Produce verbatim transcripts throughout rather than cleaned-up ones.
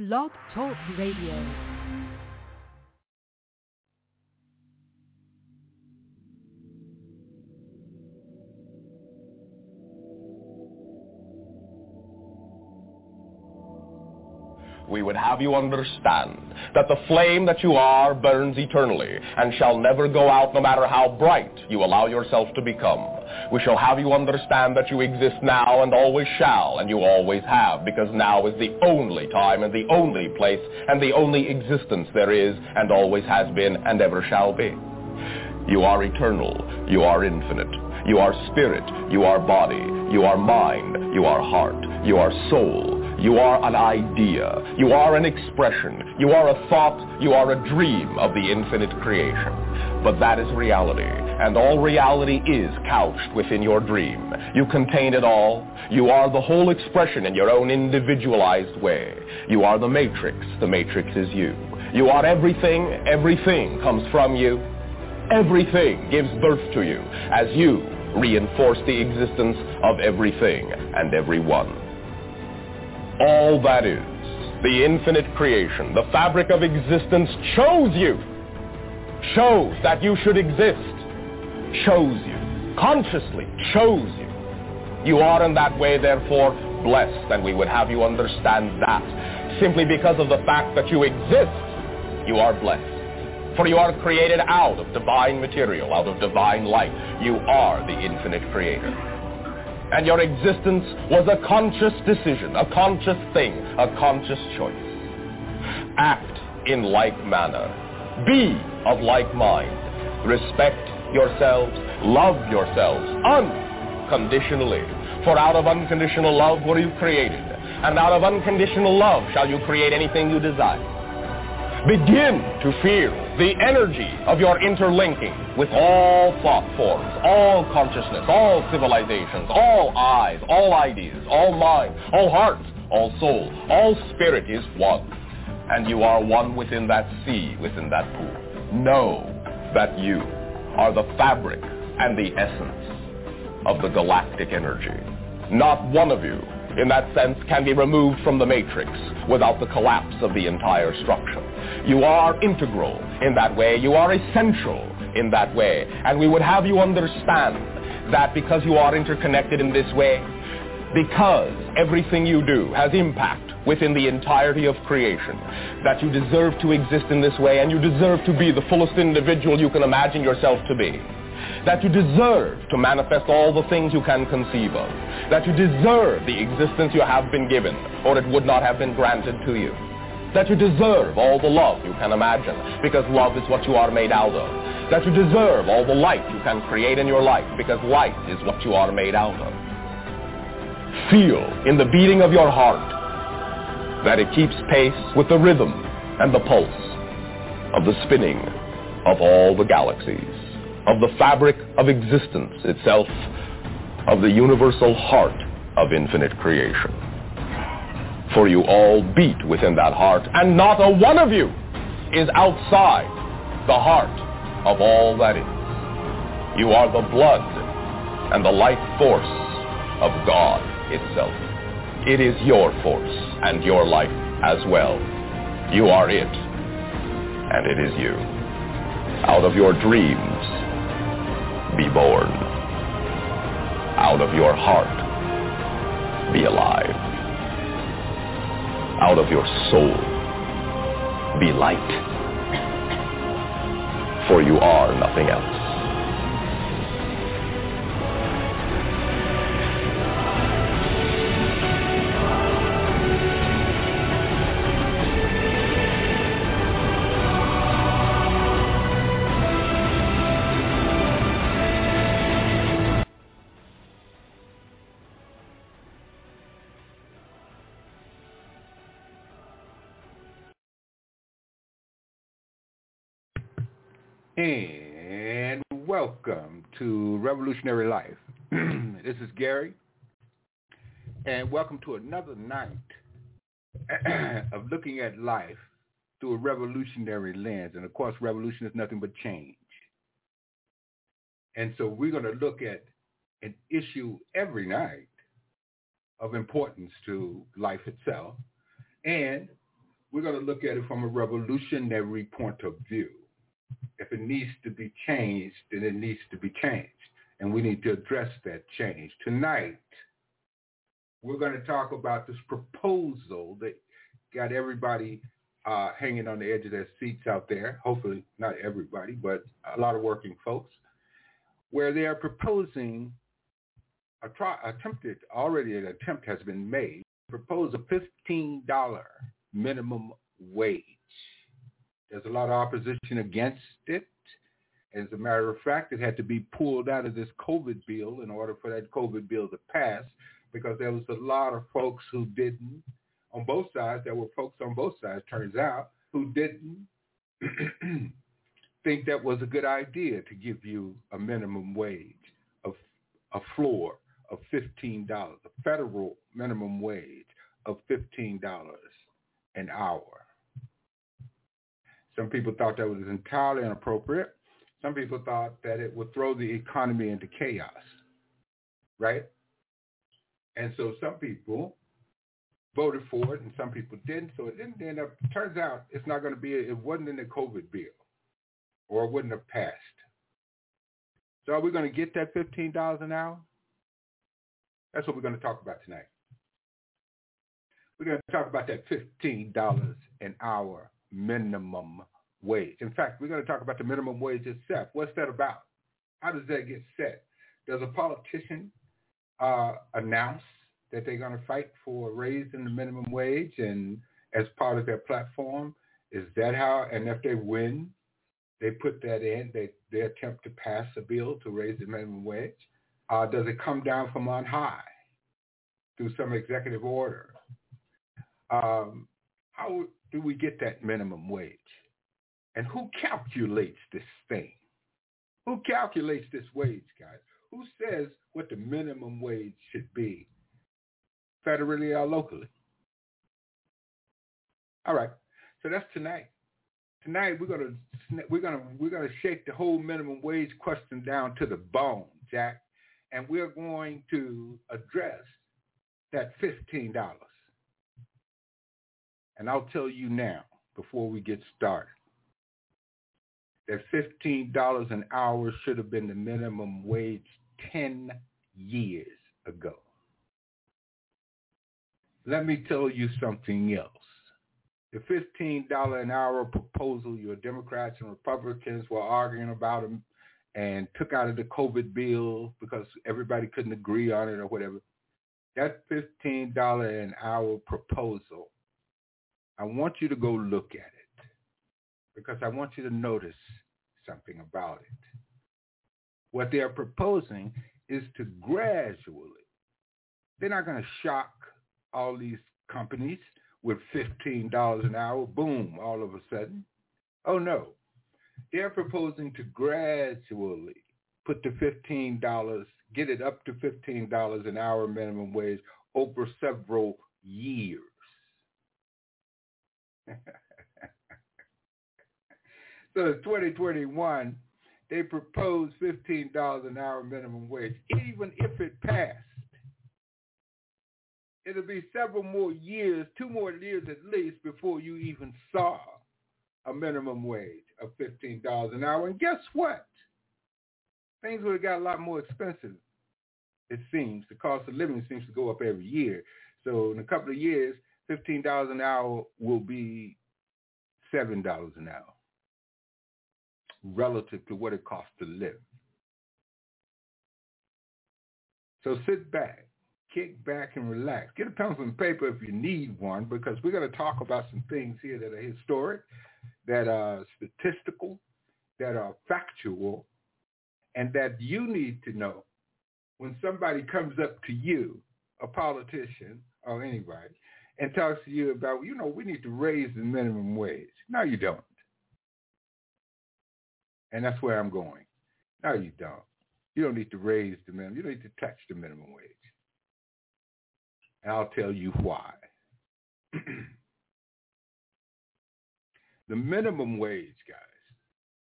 Blog Talk Radio. We would have you understand that the flame that you are burns eternally and shall never go out no matter how bright you allow yourself to become. We shall have you understand that you exist now and always shall, and you always have, because now is the only time and the only place and the only existence there is and always has been and ever shall be. You are eternal. You are infinite. You are spirit. You are body. You are mind. You are heart. You are soul. You are an idea. You are an expression. You are a thought. You are a dream of the infinite creation. But that is reality, and all reality is couched within your dream. You contain it all. You are the whole expression in your own individualized way. You are the matrix. The matrix is you. You are everything. Everything comes from you. Everything gives birth to you as you reinforce the existence of everything and everyone. All that is, the infinite creation, the fabric of existence chose you, chose that you should exist, chose you, consciously chose you. You are in that way, therefore, blessed, and we would have you understand that. Simply because of the fact that you exist, you are blessed. For you are created out of divine material, out of divine light. You are the infinite creator. And your existence was a conscious decision, a conscious thing, a conscious choice. Act in like manner. Be of like mind. Respect yourselves. Love yourselves unconditionally. For out of unconditional love were you created. And out of unconditional love shall you create anything you desire. Begin to feel the energy of your interlinking with all thought forms, all consciousness, all civilizations, all eyes, all ideas, all mind, all heart, all soul, all spirit is one. And you are one within that sea, within that pool. Know that you are the fabric and the essence of the galactic energy. Not one of you, in that sense, can be removed from the matrix without the collapse of the entire structure. You are integral in that way. You are essential in that way. And we would have you understand that because you are interconnected in this way, because everything you do has impact within the entirety of creation, that you deserve to exist in this way, and you deserve to be the fullest individual you can imagine yourself to be. That you deserve to manifest all the things you can conceive of. That you deserve the existence you have been given, or it would not have been granted to you. That you deserve all the love you can imagine, because love is what you are made out of. That you deserve all the light you can create in your life, because light is what you are made out of. Feel in the beating of your heart that it keeps pace with the rhythm and the pulse of the spinning of all the galaxies, of the fabric of existence itself, of the universal heart of infinite creation. For you all beat within that heart, and not a one of you is outside the heart of all that is. You are the blood and the life force of God itself. It is your force and your life as well. You are it, and it is you. Out of your dreams, be born. Out of your heart, be alive. Out of your soul, be light. For you are nothing else. And welcome to Revolutionary Life. This is Gary, and welcome to another night of looking at life through a revolutionary lens. And of course, revolution is nothing but change. And so we're going to look at an issue every night of importance to life itself. And we're going to look at it from a revolutionary point of view. If it needs to be changed, then it needs to be changed. And we need to address that change. Tonight, we're going to talk about this proposal that got everybody uh, hanging on the edge of their seats out there. Hopefully not everybody, but a lot of working folks, where they are proposing, a try, attempted, already an attempt has been made, to propose a fifteen dollars minimum wage. There's a lot of opposition against it. As a matter of fact, it had to be pulled out of this COVID bill in order for that COVID bill to pass, because there was a lot of folks who didn't, on both sides, there were folks on both sides, turns out, who didn't think that was a good idea to give you a minimum wage, of a floor of fifteen dollars, a federal minimum wage of fifteen dollars an hour. Some people thought that was entirely inappropriate. Some people thought that it would throw the economy into chaos, right? And so some people voted for it and some people didn't. So it didn't end up, turns out it's not going to be, it wasn't in the COVID bill, or it wouldn't have passed. So are we going to get that fifteen dollars an hour? That's what we're going to talk about tonight. We're going to talk about that fifteen dollars an hour minimum wage. In fact, we're going to talk about the minimum wage itself. What's that about? How does that get set? Does a politician uh, announce that they're going to fight for raising the minimum wage and as part of their platform? Is that how, and if they win, they put that in, they, they attempt to pass a bill to raise the minimum wage? Uh, does it come down from on high through some executive order? Um, how do we get that minimum wage? And who calculates this thing? Who calculates this wage, guys? Who says what the minimum wage should be, federally or locally? All right, so that's tonight. Tonight we're gonna we're gonna we're gonna shake the whole minimum wage question down to the bone, Jack, and we're going to address that fifteen dollars. And I'll tell you now, before we get started, that fifteen dollars an hour should have been the minimum wage ten years ago. Let me tell you something else. The fifteen dollars an hour proposal your Democrats and Republicans were arguing about them and took out of the COVID bill because everybody couldn't agree on it or whatever, that fifteen dollars an hour proposal, I want you to go look at it because I want you to notice something about it. What they're proposing is to gradually, they're not going to shock all these companies with fifteen dollars an hour, boom, all of a sudden. Oh, no. They're proposing to gradually put the fifteen dollars, get it up to fifteen dollars an hour minimum wage over several years. So in twenty twenty-one, they proposed fifteen dollars an hour minimum wage. Even if it passed, it'll be several more years, two more years at least, before you even saw a minimum wage of fifteen dollars an hour. And guess what? Things would have got a lot more expensive, it seems. The cost of living seems to go up every year. So in a couple of years, fifteen dollars an hour will be seven dollars an hour relative to what it costs to live. So sit back, kick back and relax. Get a pencil and paper if you need one, because we're going to talk about some things here that are historic, that are statistical, that are factual, and that you need to know when somebody comes up to you, a politician or anybody, and talks to you about, you know, we need to raise the minimum wage. No, you don't. And that's where I'm going. No, you don't. You don't need to raise the minimum. You don't need to touch the minimum wage. And I'll tell you why. The minimum wage, guys,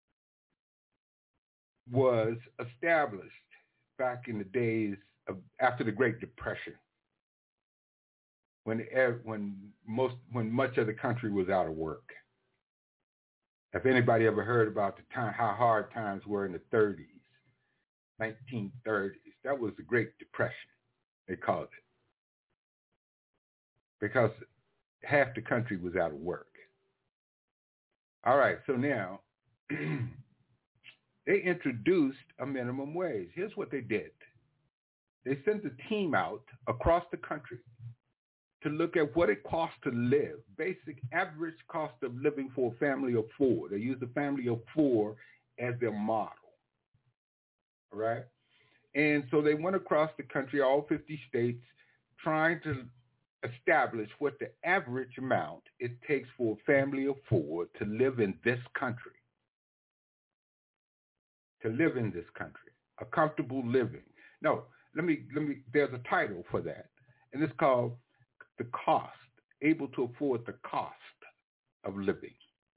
was established back in the days of after the Great Depression. when when most when much of the country was out of work. If anybody ever heard about the time how hard times were in the thirties, nineteen thirties, that was the Great Depression, they called it, because half the country was out of work. All right, so now they introduced a minimum wage. Here's what they did. They sent a team out across the country to look at what it costs to live, basic average cost of living for a family of four. They used the family of four as their model, all right? And so they went across the country, all fifty states, trying to establish what the average amount it takes for a family of four to live in this country, to live in this country, a comfortable living. No, let me, let me, there's a title for that, and it's called the cost, able to afford the cost of living.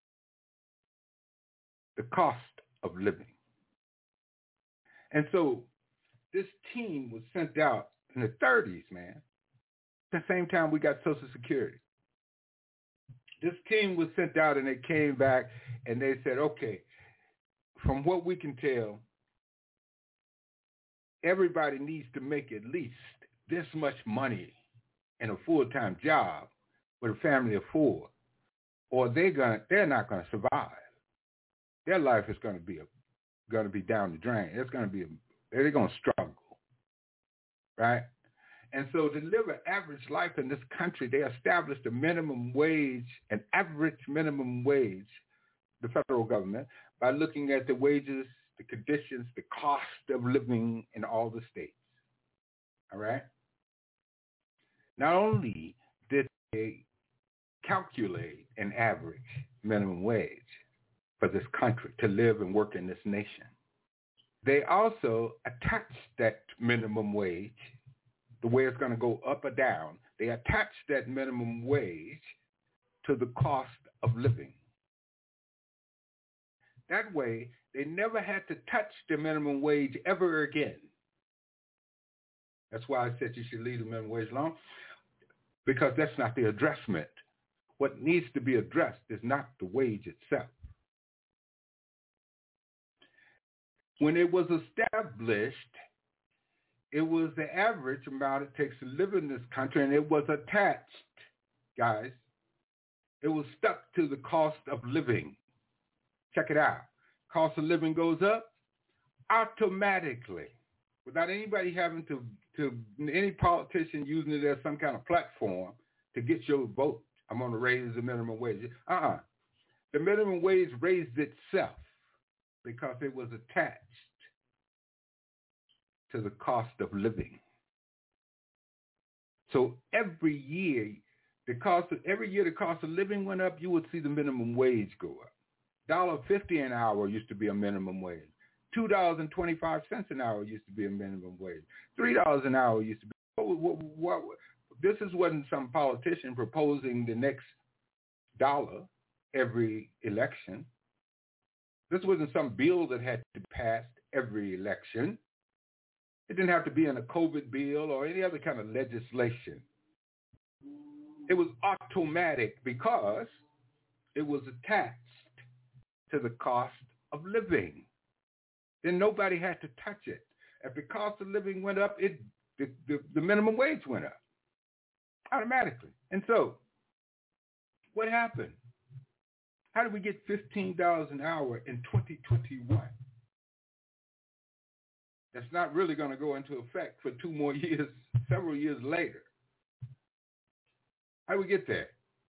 The cost of living. And so this team was sent out in the thirties, man. At the same time we got Social Security. This team was sent out and they came back and they said, okay, from what we can tell, everybody needs to make at least this much money in a full-time job with a family of four, or they're gonna they're not gonna survive. Their life is gonna be a gonna be down the drain. It's gonna be a, they're gonna struggle, right? And so to live an average life in this country, they established a minimum wage, an average minimum wage, the federal government, by looking at the wages, the conditions, the cost of living in all the states. All right? Not only did they calculate an average minimum wage for this country to live and work in this nation, they also attached that minimum wage, the way it's going to go up or down, they attached that minimum wage to the cost of living. That way, they never had to touch the minimum wage ever again. That's why I said you should leave the minimum wage alone, because that's not the addressment. What needs to be addressed is not the wage itself. When it was established, it was the average amount it takes to live in this country, and it was attached, guys. It was stuck to the cost of living. Check it out. Cost of living goes up automatically without anybody having to, to any politician using it as some kind of platform to get your vote. I'm going to raise the minimum wage. Uh-uh. The minimum wage raised itself because it was attached to the cost of living. So every year, the cost of, every year the cost of living went up, you would see the minimum wage go up. one dollar fifty an hour used to be a minimum wage. two dollars and twenty-five cents an hour used to be a minimum wage. three dollars an hour used to be. What, what, what, this is wasn't some politician proposing the next dollar every election. This wasn't some bill that had to be passed every election. It didn't have to be in a COVID bill or any other kind of legislation. It was automatic because it was attached to the cost of living. Then nobody had to touch it. If the cost of living went up, it the, the, the minimum wage went up automatically. And so what happened? How did we get fifteen dollars an hour in twenty twenty-one? That's not really going to go into effect for two more years, several years later. How do we get there?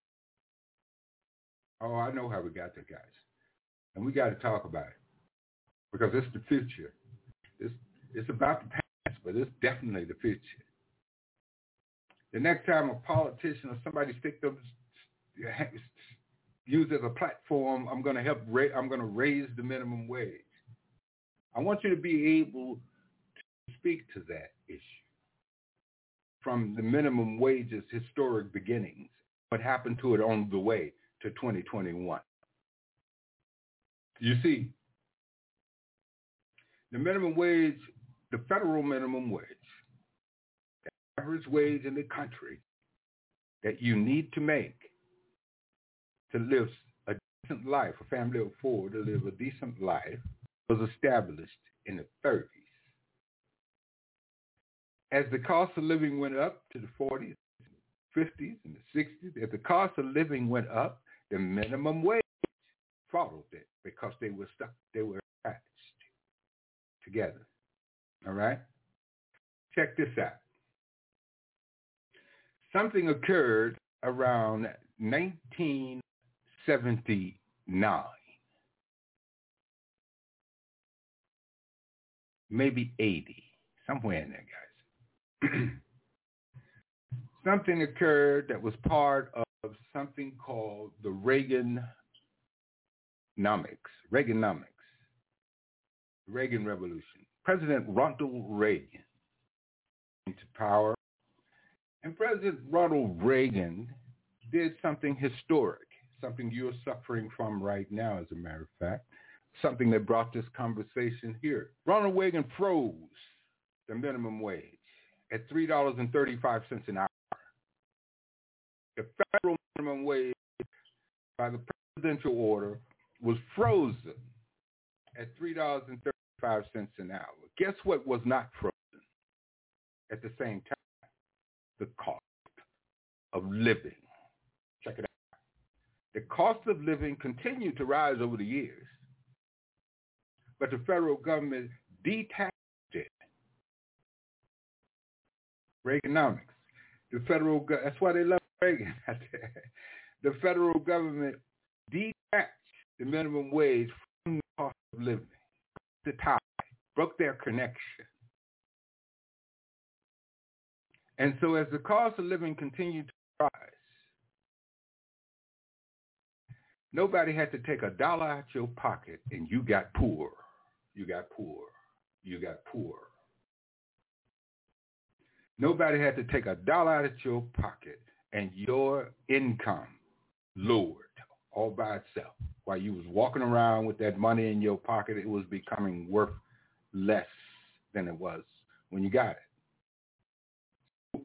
Oh, I know how we got there, guys. And we got to talk about it because it's the future. It's, it's about the past, but it's definitely the future. The next time a politician or somebody stick them, use it as a platform, I'm going to help. Ra- I'm going to raise the minimum wage. I want you to be able to speak to that issue from the minimum wage's historic beginnings, what happened to it on the way to twenty twenty-one. You see, the minimum wage, the federal minimum wage, the average wage in the country that you need to make to live a decent life, a family of four to live a decent life, was established in the thirties. As the cost of living went up to the forties, fifties, and the sixties, as the cost of living went up, the minimum wage followed it because they were stuck, they were attached together. All right? Check this out. Something occurred around nineteen seventy-nine, maybe eighty, somewhere in there, guys. Something occurred that was part of something called the Reaganomics, Reaganomics, Reagan Revolution. President Ronald Reagan came to power, and President Ronald Reagan did something historic, something you're suffering from right now, as a matter of fact, something that brought this conversation here. Ronald Reagan froze the minimum wage at three dollars and thirty-five cents an hour. The federal minimum wage by the presidential order was frozen at three dollars and thirty-five cents an hour. Guess what was not frozen at the same time? The cost of living. Check it out. The cost of living continued to rise over the years, but the federal government detached it. Reaganomics. The federal go- that's why they love Reagan. The federal government detached the minimum wage from the cost of living. The tie broke their connection. And so as the cost of living continued to rise, nobody had to take a dollar out your pocket and you got poor. You got poor. You got poor. Nobody had to take a dollar out of your pocket and your income lowered all by itself. While you was walking around with that money in your pocket, it was becoming worth less than it was when you got it.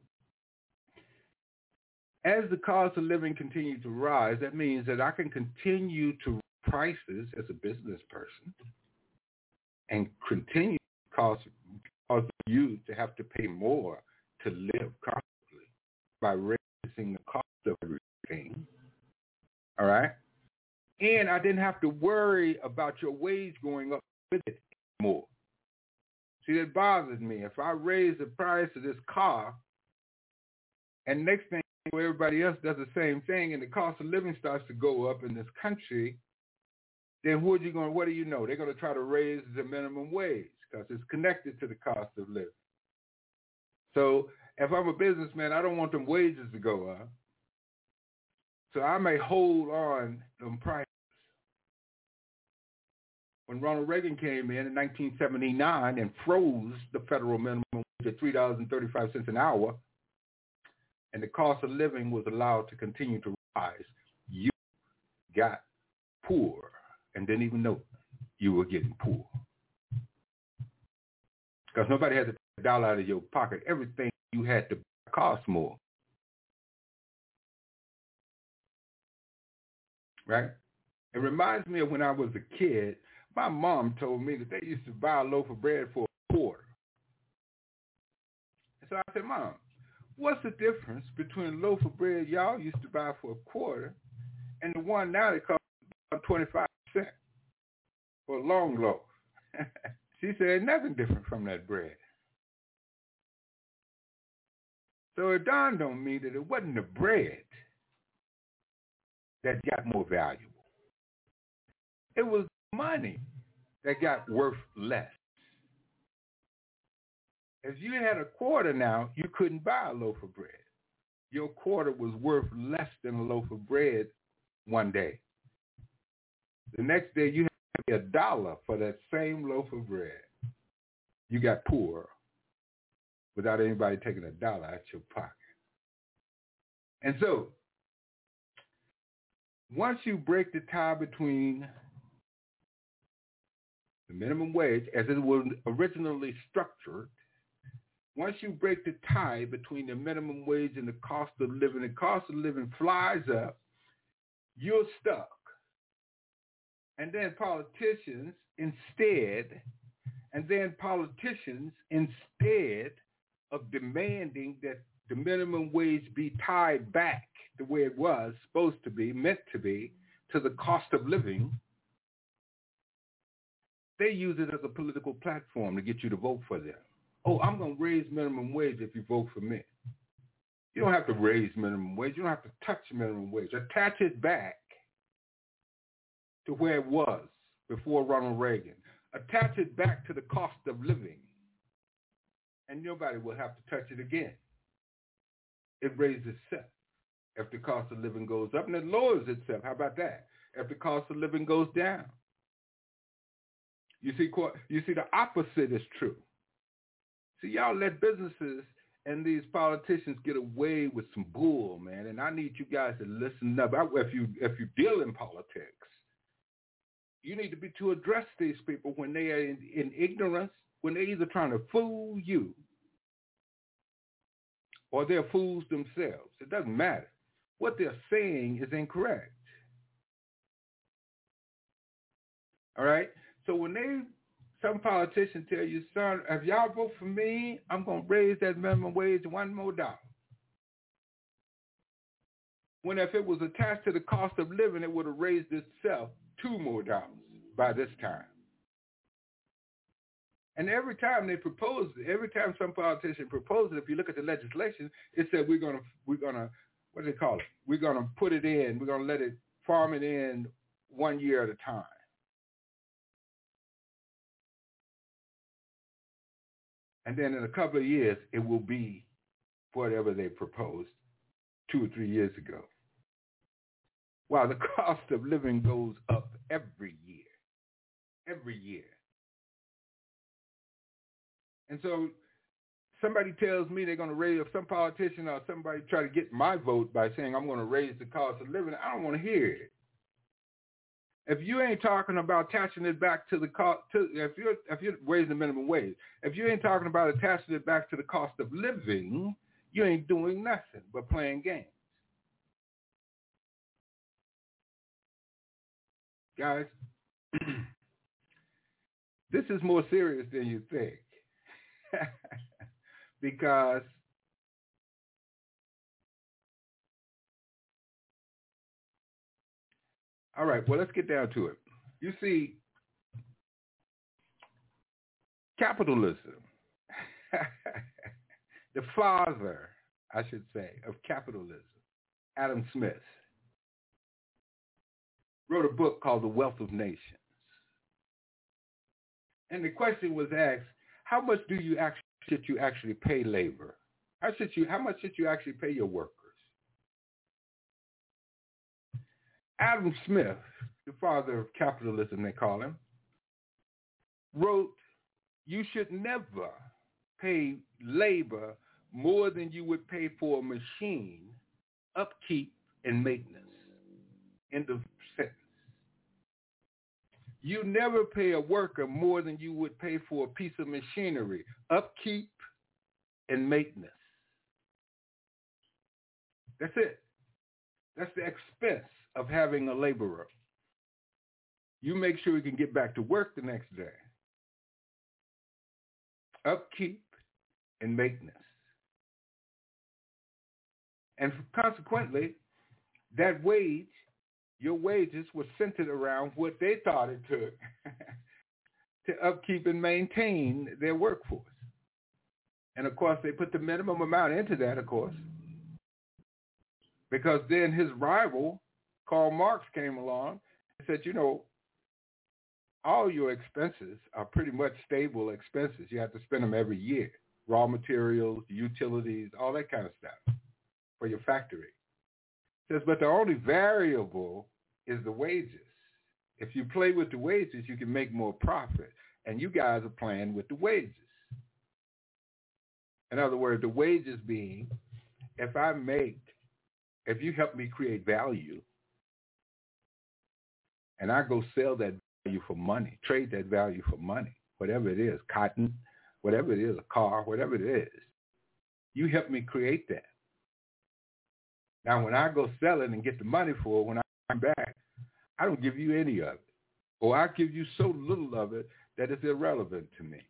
As the cost of living continued to rise, that means that I can continue to raise prices as a business person and continue to cause, cause you to have to pay more to live comfortably by raising the cost of everything. All right? And I didn't have to worry about your wage going up with it anymore. See, that bothers me. If I raise the price of this car, and next thing you know, everybody else does the same thing, and the cost of living starts to go up in this country, then what are you going? What do you know? They're going to try to raise the minimum wage because it's connected to the cost of living. So if I'm a businessman, I don't want them wages to go up. So I may hold on them prices. When Ronald Reagan came in in nineteen seventy-nine and froze the federal minimum wage at three dollars and thirty-five cents an hour, and the cost of living was allowed to continue to rise, you got poor and didn't even know you were getting poor. Because nobody had to take a dollar out of your pocket. Everything you had to cost more. Right? It reminds me of when I was a kid. My mom told me that they used to buy a loaf of bread for a quarter. And so I said, Mom, what's the difference between a loaf of bread y'all used to buy for a quarter and the one now that costs about twenty-five cents for a long loaf? She said, nothing different from that bread. So it dawned on me that it wasn't the bread that got more valuable. It was money that got worth less. If you had a quarter now, you couldn't buy a loaf of bread. Your quarter was worth less than a loaf of bread one day. The next day, you had to pay a dollar for that same loaf of bread. You got poor without anybody taking a dollar out your pocket. And so, once you break the tie between the minimum wage, as it was originally structured, once you break the tie between the minimum wage and the cost of living, the cost of living flies up, you're stuck. And then politicians instead, and then politicians instead of demanding that the minimum wage be tied back the way it was supposed to be, meant to be, to the cost of living, they use it as a political platform to get you to vote for them. Oh, I'm going to raise minimum wage if you vote for me. You don't have to raise minimum wage. You don't have to touch minimum wage. Attach it back to where it was before Ronald Reagan. Attach it back to the cost of living, and nobody will have to touch it again. It raises itself if the cost of living goes up, and it lowers itself. How about that? If the cost of living goes down. You see, you see, the opposite is true. See, y'all let businesses and these politicians get away with some bull, man, and I need you guys to listen up. If you if you deal in politics, you need to be to address these people when they are in, in ignorance, when they're either trying to fool you or they're fools themselves. It doesn't matter. What they're saying is incorrect. All right? So when they, some politician tell you, son, if y'all vote for me, I'm going to raise that minimum wage one more dollar. When if it was attached to the cost of living, it would have raised itself two more dollars by this time. And every time they propose it, every time some politician proposes it, if you look at the legislation, it said we're gonna we're gonna what do they call it? We're gonna put it in, we're gonna let it farm it in one year at a time. And then in a couple of years, it will be whatever they proposed two or three years ago. While the cost of living goes up every year, every year. And so somebody tells me they're going to raise, if some politician or somebody try to get my vote by saying I'm going to raise the cost of living, I don't want to hear it. If you ain't talking about attaching it back to the cost, to, if you're if you're raising the minimum wage, if you ain't talking about attaching it back to the cost of living, you ain't doing nothing but playing games. Guys, this is more serious than you think. Because all right, well, let's get down to it. You see, capitalism, the father, I should say, of capitalism, Adam Smith, wrote a book called The Wealth of Nations. And the question was asked, how much do you actually should you actually pay labor? How should you how much should you actually pay your workers? Adam Smith, the father of capitalism they call him, wrote, you should never pay labor more than you would pay for a machine, upkeep, and maintenance. End of sentence. You never pay a worker more than you would pay for a piece of machinery, upkeep, and maintenance. That's it. That's the expense of having a laborer. You make sure he can get back to work the next day. Upkeep and maintenance. And consequently, that wage, your wages were centered around what they thought it took to upkeep and maintain their workforce. And of course, they put the minimum amount into that, of course, because then his rival, Karl Marx, came along and said, you know, all your expenses are pretty much stable expenses. You have to spend them every year. Raw materials, utilities, all that kind of stuff for your factory. He says, but the only variable is the wages. If you play with the wages, you can make more profit. And you guys are playing with the wages. In other words, the wages being, if I make, if you help me create value, and I go sell that value for money, trade that value for money, whatever it is, cotton, whatever it is, a car, whatever it is. You helped me create that. Now, when I go sell it and get the money for it, when I come back, I don't give you any of it. Or I give you so little of it that it's irrelevant to me.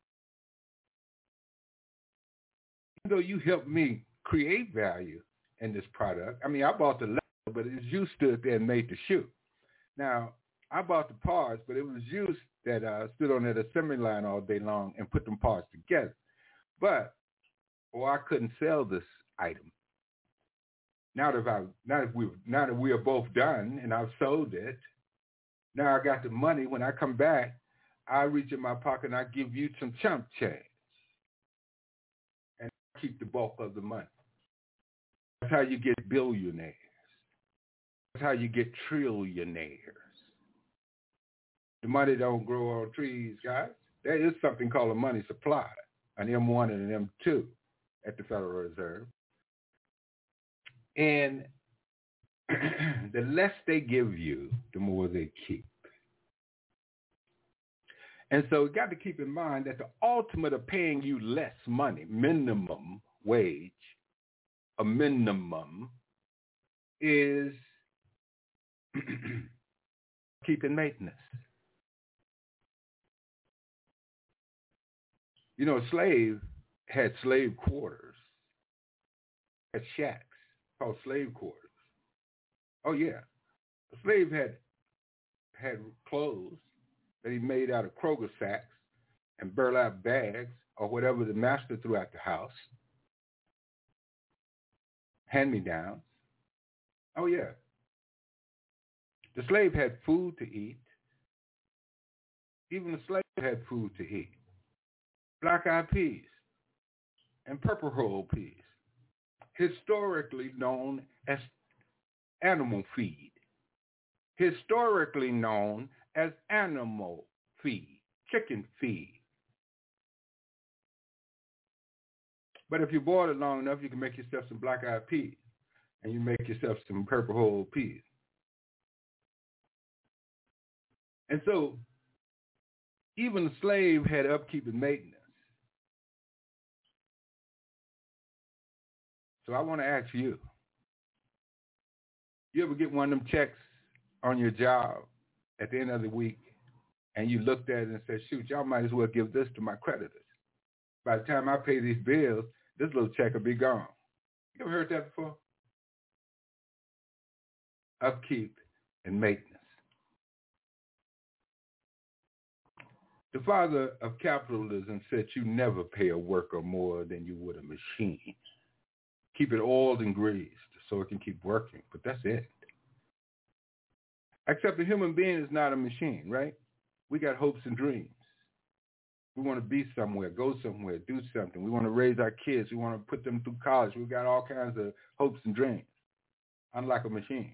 Even though you helped me create value in this product, I mean, I bought the leather, but it was you stood there and made the shoe. Now, I bought the parts, but it was you that uh, stood on that assembly line all day long and put them parts together. But, or I couldn't sell this item. Now that I, now that we, now that we are both done and I've sold it, now I got the money. When I come back, I reach in my pocket and I give you some chump change, and I keep the bulk of the money. That's how you get billionaires. That's how you get trillionaires. The money don't grow on trees, guys. There is something called a money supply, an M one and an M two at the Federal Reserve. And the less they give you, the more they keep. And so you got to keep in mind that the ultimate of paying you less money, minimum wage, a minimum, is keeping maintenance. You know, a slave had slave quarters, had shacks called slave quarters. Oh, yeah. A slave had had clothes that he made out of Kroger sacks and burlap bags or whatever the master threw out the house. Hand-me-downs. Oh, yeah. The slave had food to eat. Even the slave had food to eat. Black-eyed peas and purple hull peas, historically known as animal feed, historically known as animal feed, chicken feed. But if you boil it long enough, you can make yourself some black-eyed peas, and you make yourself some purple hull peas. And so even the slave had upkeep and maintenance. So I want to ask you, you ever get one of them checks on your job at the end of the week and you looked at it and said, shoot, y'all might as well give this to my creditors. By the time I pay these bills, this little check will be gone. You ever heard that before? Upkeep and maintenance. The father of capitalism said you never pay a worker more than you would a machine. Keep it oiled and greased so it can keep working, but that's it. Except a human being is not a machine, right? We got hopes and dreams. We want to be somewhere, go somewhere, do something. We want to raise our kids. We want to put them through college. We've got all kinds of hopes and dreams, unlike a machine.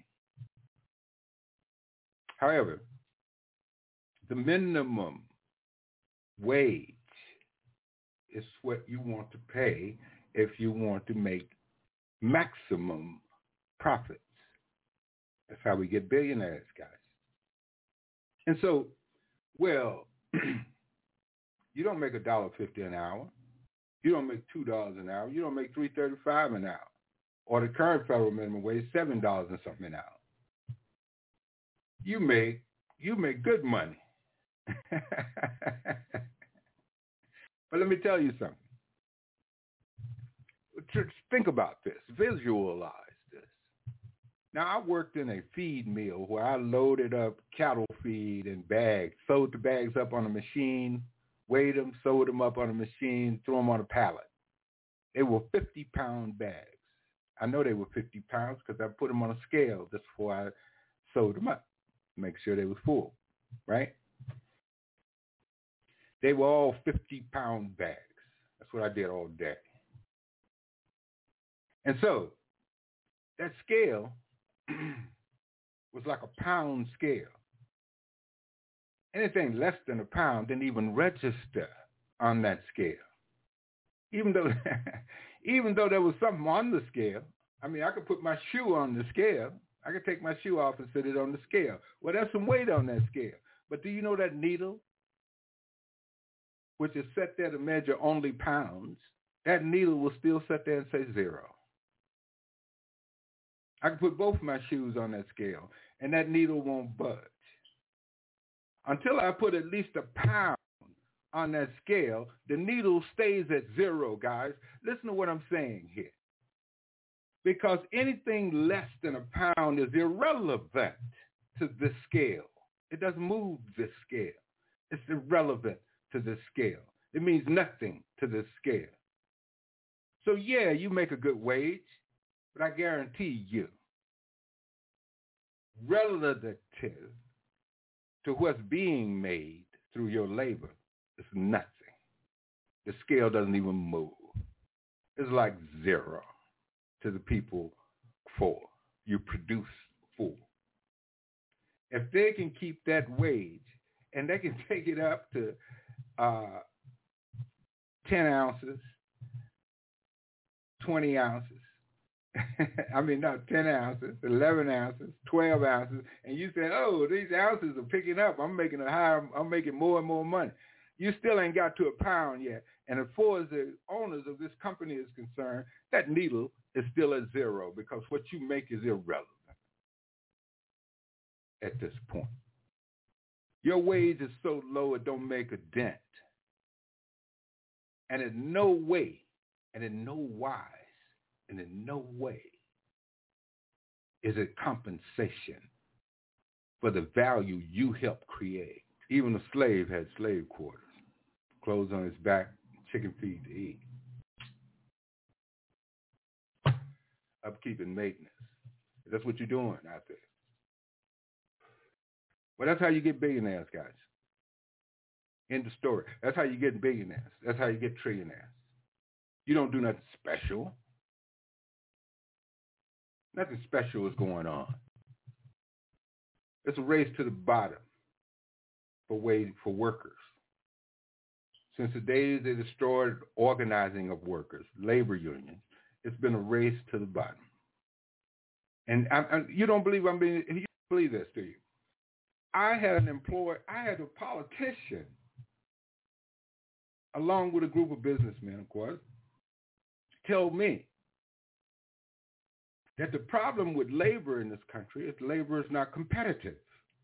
However, the minimum wage is what you want to pay if you want to make maximum profits. That's how we get billionaires, guys. And so, well, you don't make a dollar fifty an hour. You don't make two dollars an hour. You don't make three thirty-five an hour, or the current federal minimum wage seven dollars and something an hour. You make you make good money. But let me tell you something. Think about this. Visualize this. Now, I worked in a feed mill where I loaded up cattle feed in bags, sewed the bags up on a machine, weighed them, sewed them up on a machine, threw them on a pallet. They were fifty-pound bags. I know they were fifty pounds because I put them on a scale just before I sewed them up, make sure they were full, right? They were all fifty-pound bags. That's what I did all day. And so that scale was like a pound scale. Anything less than a pound didn't even register on that scale. Even though, even though there was something on the scale, I mean, I could put my shoe on the scale. I could take my shoe off and sit it on the scale. Well, there's some weight on that scale. But do you know that needle which is set there to measure only pounds, that needle will still sit there and say zero. I can put both my shoes on that scale, and that needle won't budge. Until I put at least a pound on that scale, the needle stays at zero, guys. Listen to what I'm saying here. Because anything less than a pound is irrelevant to this scale. It doesn't move this scale. It's irrelevant to this scale. It means nothing to this scale. So yeah, you make a good wage, but I guarantee you, relative to what's being made through your labor, it's nothing. The scale doesn't even move. It's like zero to the people for you produce for. If they can keep that wage and they can take it up to uh, ten ounces, twenty ounces, I mean, not ten ounces, eleven ounces, twelve ounces, and you say, oh, these ounces are picking up. I'm making a higher, I'm making more and more money. You still ain't got to a pound yet. And as far as the owners of this company is concerned, that needle is still at zero because what you make is irrelevant at this point. Your wage is so low it don't make a dent. And in no way, and in no wise, and in no way is it compensation for the value you helped create. Even a slave had slave quarters, clothes on his back, chicken feed to eat. Upkeep and maintenance. That's what you're doing out there. Well, that's how you get billionaires, guys. End of story. That's how you get billionaires. That's how you get trillionaires. You don't do nothing special. Nothing special is going on. It's a race to the bottom for wage, for workers. Since the days they destroyed organizing of workers, labor unions, it's been a race to the bottom. And I, I, you don't believe I'm being, you don't believe this, do you? I had an employee, I had a politician, along with a group of businessmen, of course, tell me that the problem with labor in this country is labor is not competitive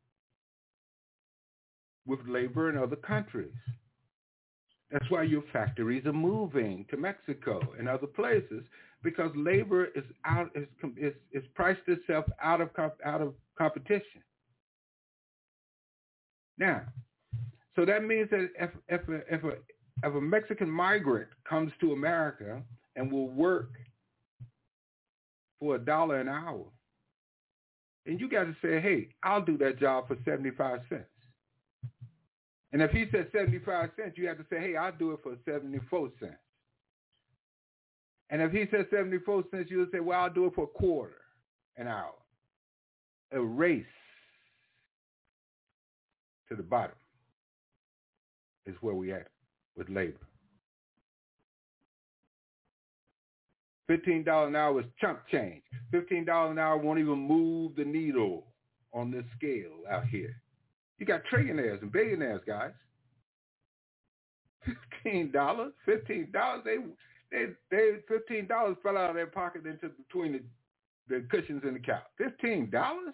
with labor in other countries. That's why your factories are moving to Mexico and other places, because labor is out is is, is priced itself out of out of competition. Now, so that means that if if a, if a if a Mexican migrant comes to America and will work for a dollar an hour, and you got to say, hey, I'll do that job for seventy-five cents. And if he says seventy-five cents, you have to say, hey, I'll do it for seventy-four cents. And if he says seventy-four cents, you'll say, well, I'll do it for a quarter an hour. A race to the bottom is where we at with labor. fifteen dollars an hour is chump change. fifteen dollars an hour won't even move the needle on this scale out here. You got trillionaires and billionaires, guys. fifteen dollars, fifteen dollars, they, they, they, fifteen dollars fell out of their pocket into between the, the cushions in the couch. fifteen dollars?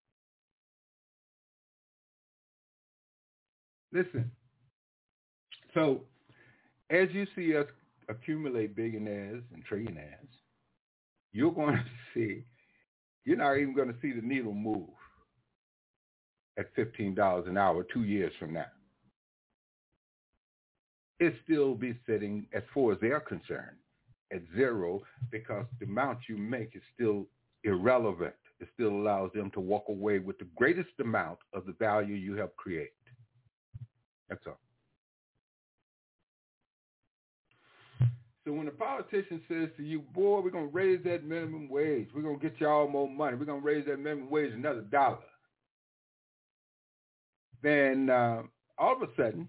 Listen, so as you see us accumulate billionaires and trillionaires, you're going to see, you're not even going to see the needle move at fifteen dollars an hour two years from now. It still be sitting, as far as they're concerned, at zero, because the amount you make is still irrelevant. It still allows them to walk away with the greatest amount of the value you help create. That's all. So when a politician says to you, boy, we're going to raise that minimum wage, we're going to get y'all more money, we're going to raise that minimum wage another dollar, then uh, all of a sudden,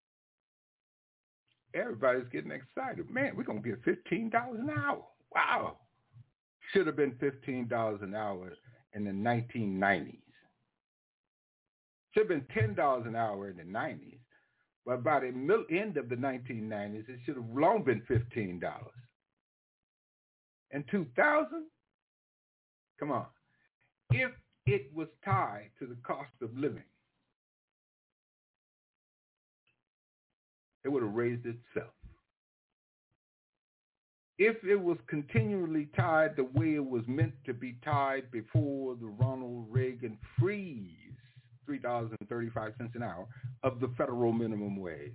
everybody's getting excited. Man, we're going to get fifteen dollars an hour. Wow. Should have been fifteen dollars an hour in the nineteen nineties. Should have been ten dollars an hour in the nineties. But by the middle end of the nineteen nineties, it should have long been fifteen dollars. In two thousand, come on, if it was tied to the cost of living, it would have raised itself. If it was continually tied the way it was meant to be tied before the Ronald Reagan freeze, three dollars and thirty-five cents an hour, of the federal minimum wage,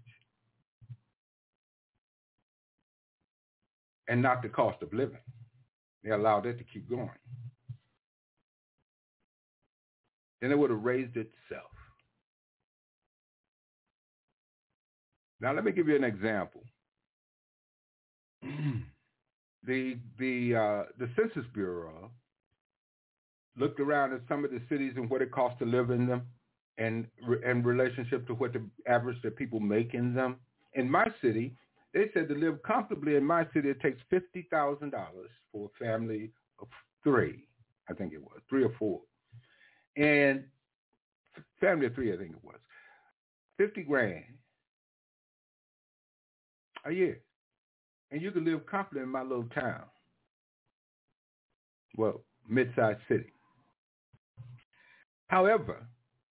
and not the cost of living. They allowed it to keep going. Then it would have raised itself. Now let me give you an example. the the uh, the Census Bureau looked around at some of the cities and what it costs to live in them, and in relationship to what the average that people make in them. In my city, they said to live comfortably in my city, it takes fifty thousand dollars for a family of three, I think it was, three or four. And family of three, I think it was. fifty grand a year. And you could live comfortably in my little town. Well, mid-sized city. However,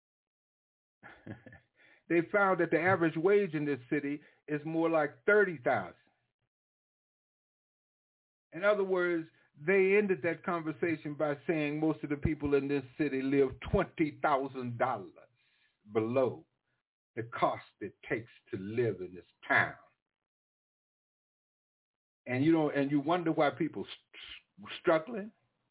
they found that the average wage in this city is more like thirty thousand dollars. In other words, they ended that conversation by saying most of the people in this city live twenty thousand dollars below the cost it takes to live in this town. And you know, and you wonder why people st- struggling.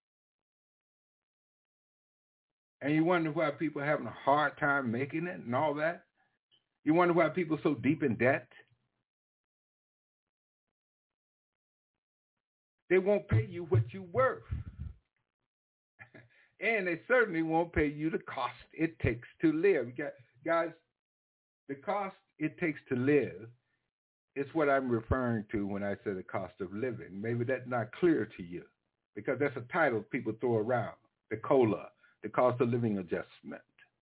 And you wonder why people are having a hard time making it and all that. You wonder why people are so deep in debt. They won't pay you what you're worth. And they certainly won't pay you the cost it takes to live. Guys, the cost it takes to live is what I'm referring to when I say the cost of living. Maybe that's not clear to you because that's a title people throw around, the COLA, the cost of living adjustment.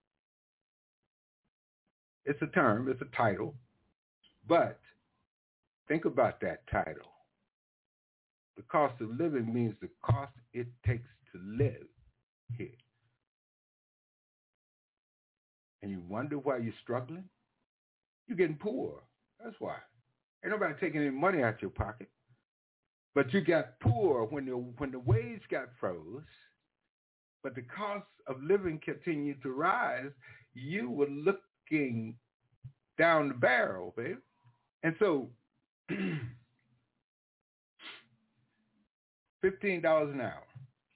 It's a term, it's a title, but think about that title. The cost of living means the cost it takes to live here. And you wonder why you're struggling? You're getting poor. That's why. Ain't nobody taking any money out your pocket. But you got poor when the, when the wage got froze, but the cost of living continued to rise. You were looking down the barrel, babe. And so fifteen dollars an hour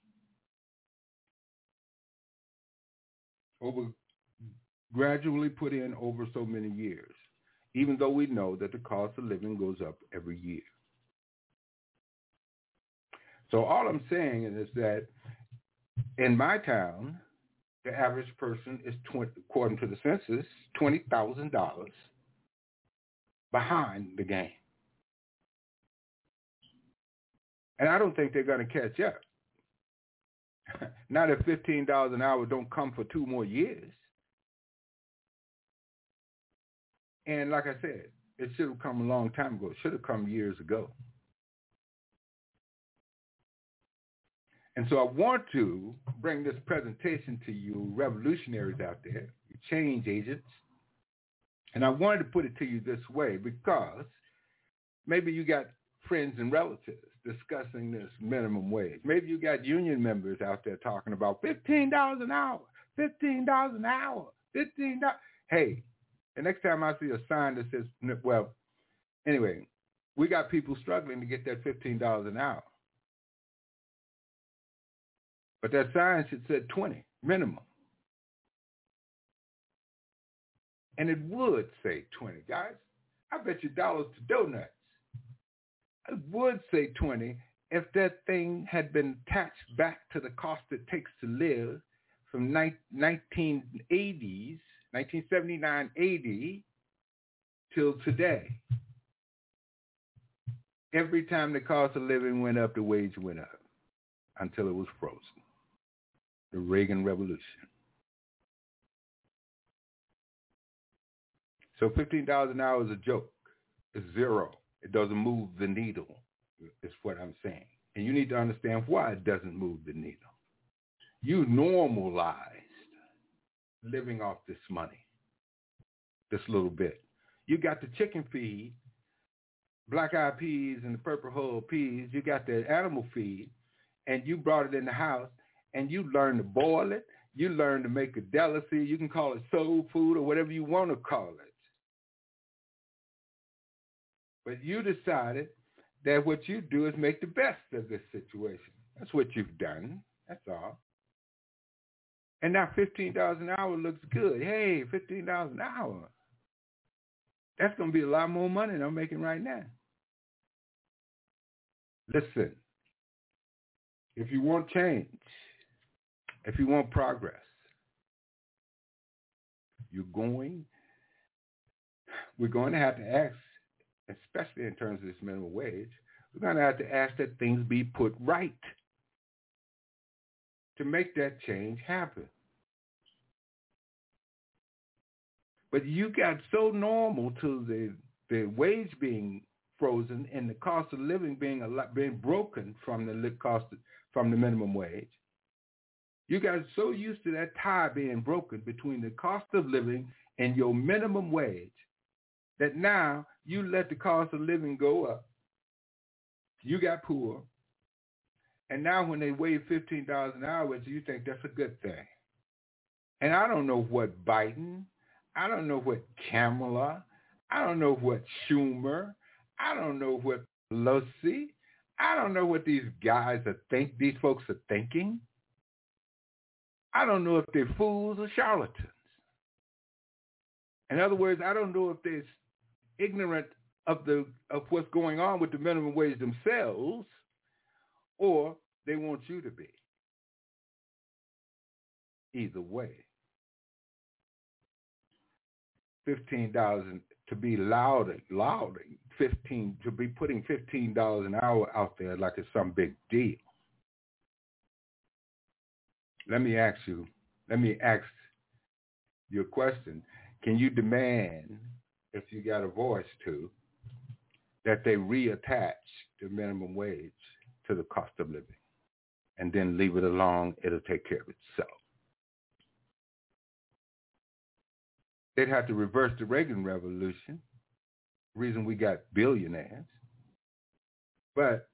over gradually put in over so many years, even though we know that the cost of living goes up every year. So all I'm saying is that in my town, the average person is, twenty, according to the census, twenty thousand dollars behind the game. And I don't think they're going to catch up. Not if fifteen dollars an hour don't come for two more years. And like I said, it should have come a long time ago. It should have come years ago. And so I want to bring this presentation to you, revolutionaries out there, you change agents. And I wanted to put it to you this way because maybe you got friends and relatives discussing this minimum wage. Maybe you got union members out there talking about fifteen dollars an hour, fifteen dollars an hour, fifteen dollars. Hey, the next time I see a sign that says, well, anyway, we got people struggling to get that fifteen dollars an hour. But that sign should say twenty, minimum. And it would say twenty, guys. I bet you dollars to donuts. It would say twenty if that thing had been attached back to the cost it takes to live from nineteen eighties, nineteen seventy-nine, eighty till today. Every time the cost of living went up, the wage went up until it was frozen. The Reagan Revolution. So fifteen dollars an hour is a joke. It's zero. It doesn't move the needle, is what I'm saying. And you need to understand why it doesn't move the needle. You normalized living off this money, this little bit. You got the chicken feed, black-eyed peas and the purple hull peas. You got the animal feed, and you brought it in the house, and you learned to boil it. You learned to make a delicacy. You can call it soul food or whatever you want to call it. But you decided that what you do is make the best of this situation. That's what you've done. That's all. And now fifteen dollars an hour looks good. Hey, fifteen dollars an hour. That's going to be a lot more money than I'm making right now. Listen, if you want change, if you want progress, you're going, we're going to have to ask, especially in terms of this minimum wage, we're going to have to ask that things be put right to make that change happen. But you got so normal to the the wage being frozen and the cost of living being a lot, being broken from the cost of, from the minimum wage. You got so used to that tie being broken between the cost of living and your minimum wage that now you let the cost of living go up. You got poor. And now when they waive fifteen dollars an hour, you think that's a good thing. And I don't know what Biden, I don't know what Kamala, I don't know what Schumer, I don't know what Pelosi, I don't know what these guys are think, these folks are thinking. I don't know if they're fools or charlatans. In other words, I don't know if they're ignorant of the of what's going on with the minimum wage themselves, or they want you to be. Either way. Fifteen dollars to be louding, louding, fifteen to be putting fifteen dollars an hour out there like it's some big deal. Let me ask you, let me ask you a question. Can you demand, if you got a voice to, that they reattach the minimum wage to the cost of living and then leave it alone? It'll take care of itself. They'd have to reverse the Reagan Revolution, reason we got billionaires. But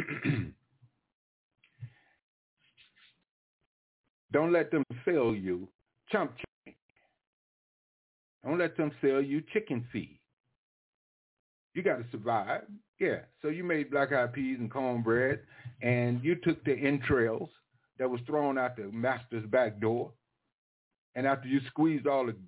don't let them sell you chump change. Don't let them sell you chicken feed. You got to survive. Yeah. So you made black-eyed peas and cornbread, and you took the entrails that was thrown out the master's back door, and after you squeezed all the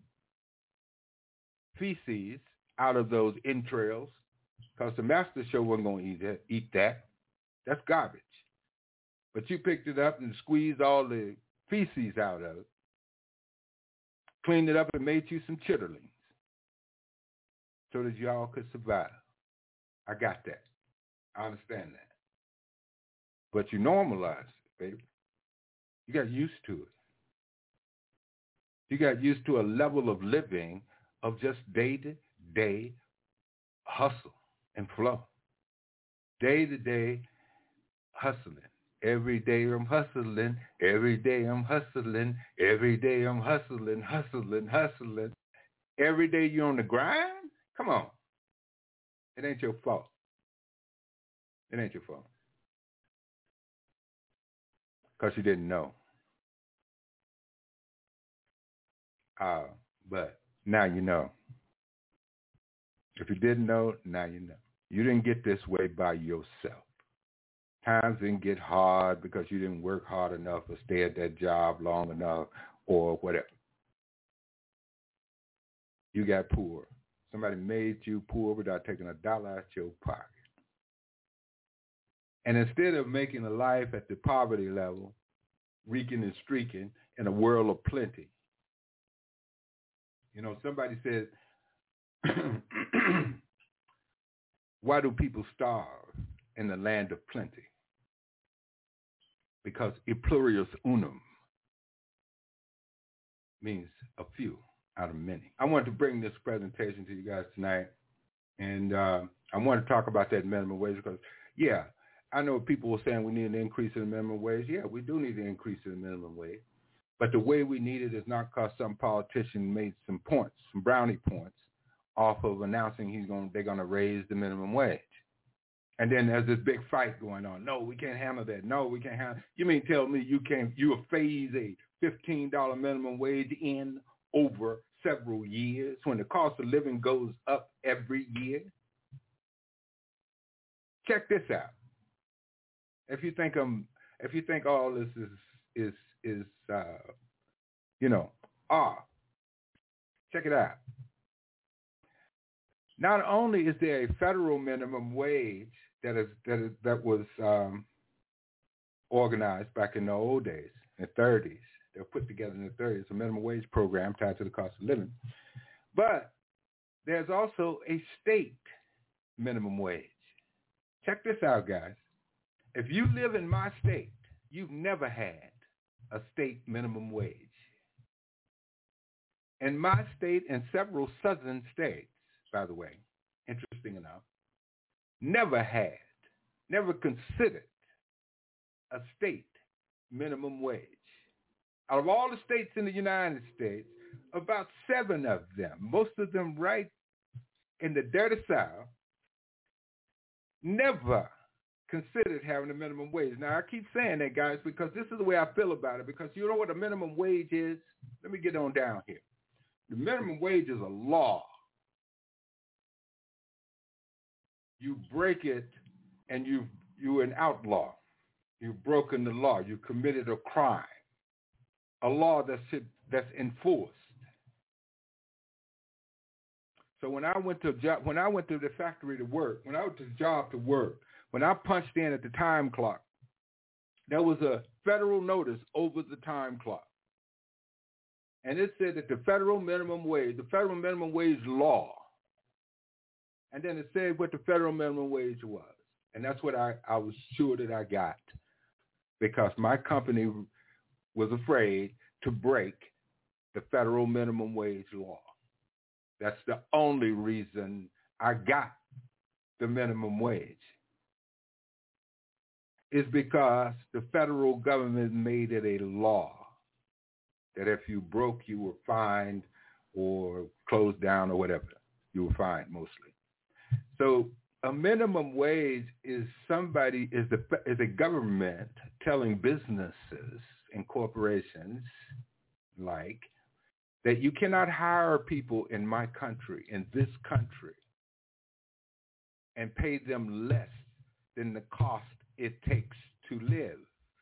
feces out of those entrails, because the master sure wasn't going to eat that, eat that. That's garbage. But you picked it up and squeezed all the feces out of it, cleaned it up and made you some chitterlings so that y'all could survive. I got that. I understand that. But you normalized it, baby. You got used to it. You got used to a level of living of just day-to-day hustle and flow. Day-to-day hustling. Every day I'm hustling. Every day I'm hustling. Every day I'm hustling, hustling, hustling. Every day you're on the grind? Come on. It ain't your fault. It ain't your fault. Because you didn't know. Uh, but now you know. If you didn't know, now you know. You didn't get this way by yourself. Times didn't get hard because you didn't work hard enough or stay at that job long enough or whatever. You got poor. Somebody made you poor without taking a dollar out your pocket. And instead of making a life at the poverty level, reeking and streaking in a world of plenty, you know, somebody said, why do people starve in the land of plenty? Because e pluribus unum means a few. out of many. I wanted to bring this presentation to you guys tonight, and uh, I want to talk about that minimum wage because, yeah, I know people were saying we need an increase in the minimum wage. Yeah, we do need an increase in the minimum wage. But the way we need it is not because some politician made some points, some brownie points, off of announcing he's going, they're going to raise the minimum wage. And then there's this big fight going on. No, we can't handle that. No, we can't handle. You mean tell me you can't? You will phase a fifteen dollars minimum wage in over several years when the cost of living goes up every year? Check this out. If you think um, if you think all this is is is uh, you know, ah, check it out. Not only is there a federal minimum wage that is that is that was um, organized back in the old days, in the thirties, they were put together in the thirties, a minimum wage program tied to the cost of living. But there's also a state minimum wage. Check this out, guys. If you live in my state, you've never had a state minimum wage. In my state and several southern states, by the way, interesting enough, never had, never considered a state minimum wage. Out of all the states in the United States, about seven of them, most of them right in the dirty South, never considered having a minimum wage. Now, I keep saying that, guys, because this is the way I feel about it, because you know what a minimum wage is? Let me get on down here. The minimum wage is a law. You break it, and you you're an outlaw. You've broken the law. You committed a crime, a law that's that's enforced. So when I went to job, when I went to the factory to work, when I went to the job to work, when I punched in at the time clock, there was a federal notice over the time clock, and it said that the federal minimum wage, the federal minimum wage law. And then it said what the federal minimum wage was. And that's what I, I was sure that I got because my company was afraid to break the federal minimum wage law. That's the only reason I got the minimum wage. It's because the federal government made it a law that if you broke, you were fined or closed down or whatever. You were fined mostly. So a minimum wage is somebody, is the is a government telling businesses and corporations like that you cannot hire people in my country, in this country, and pay them less than the cost it takes to live.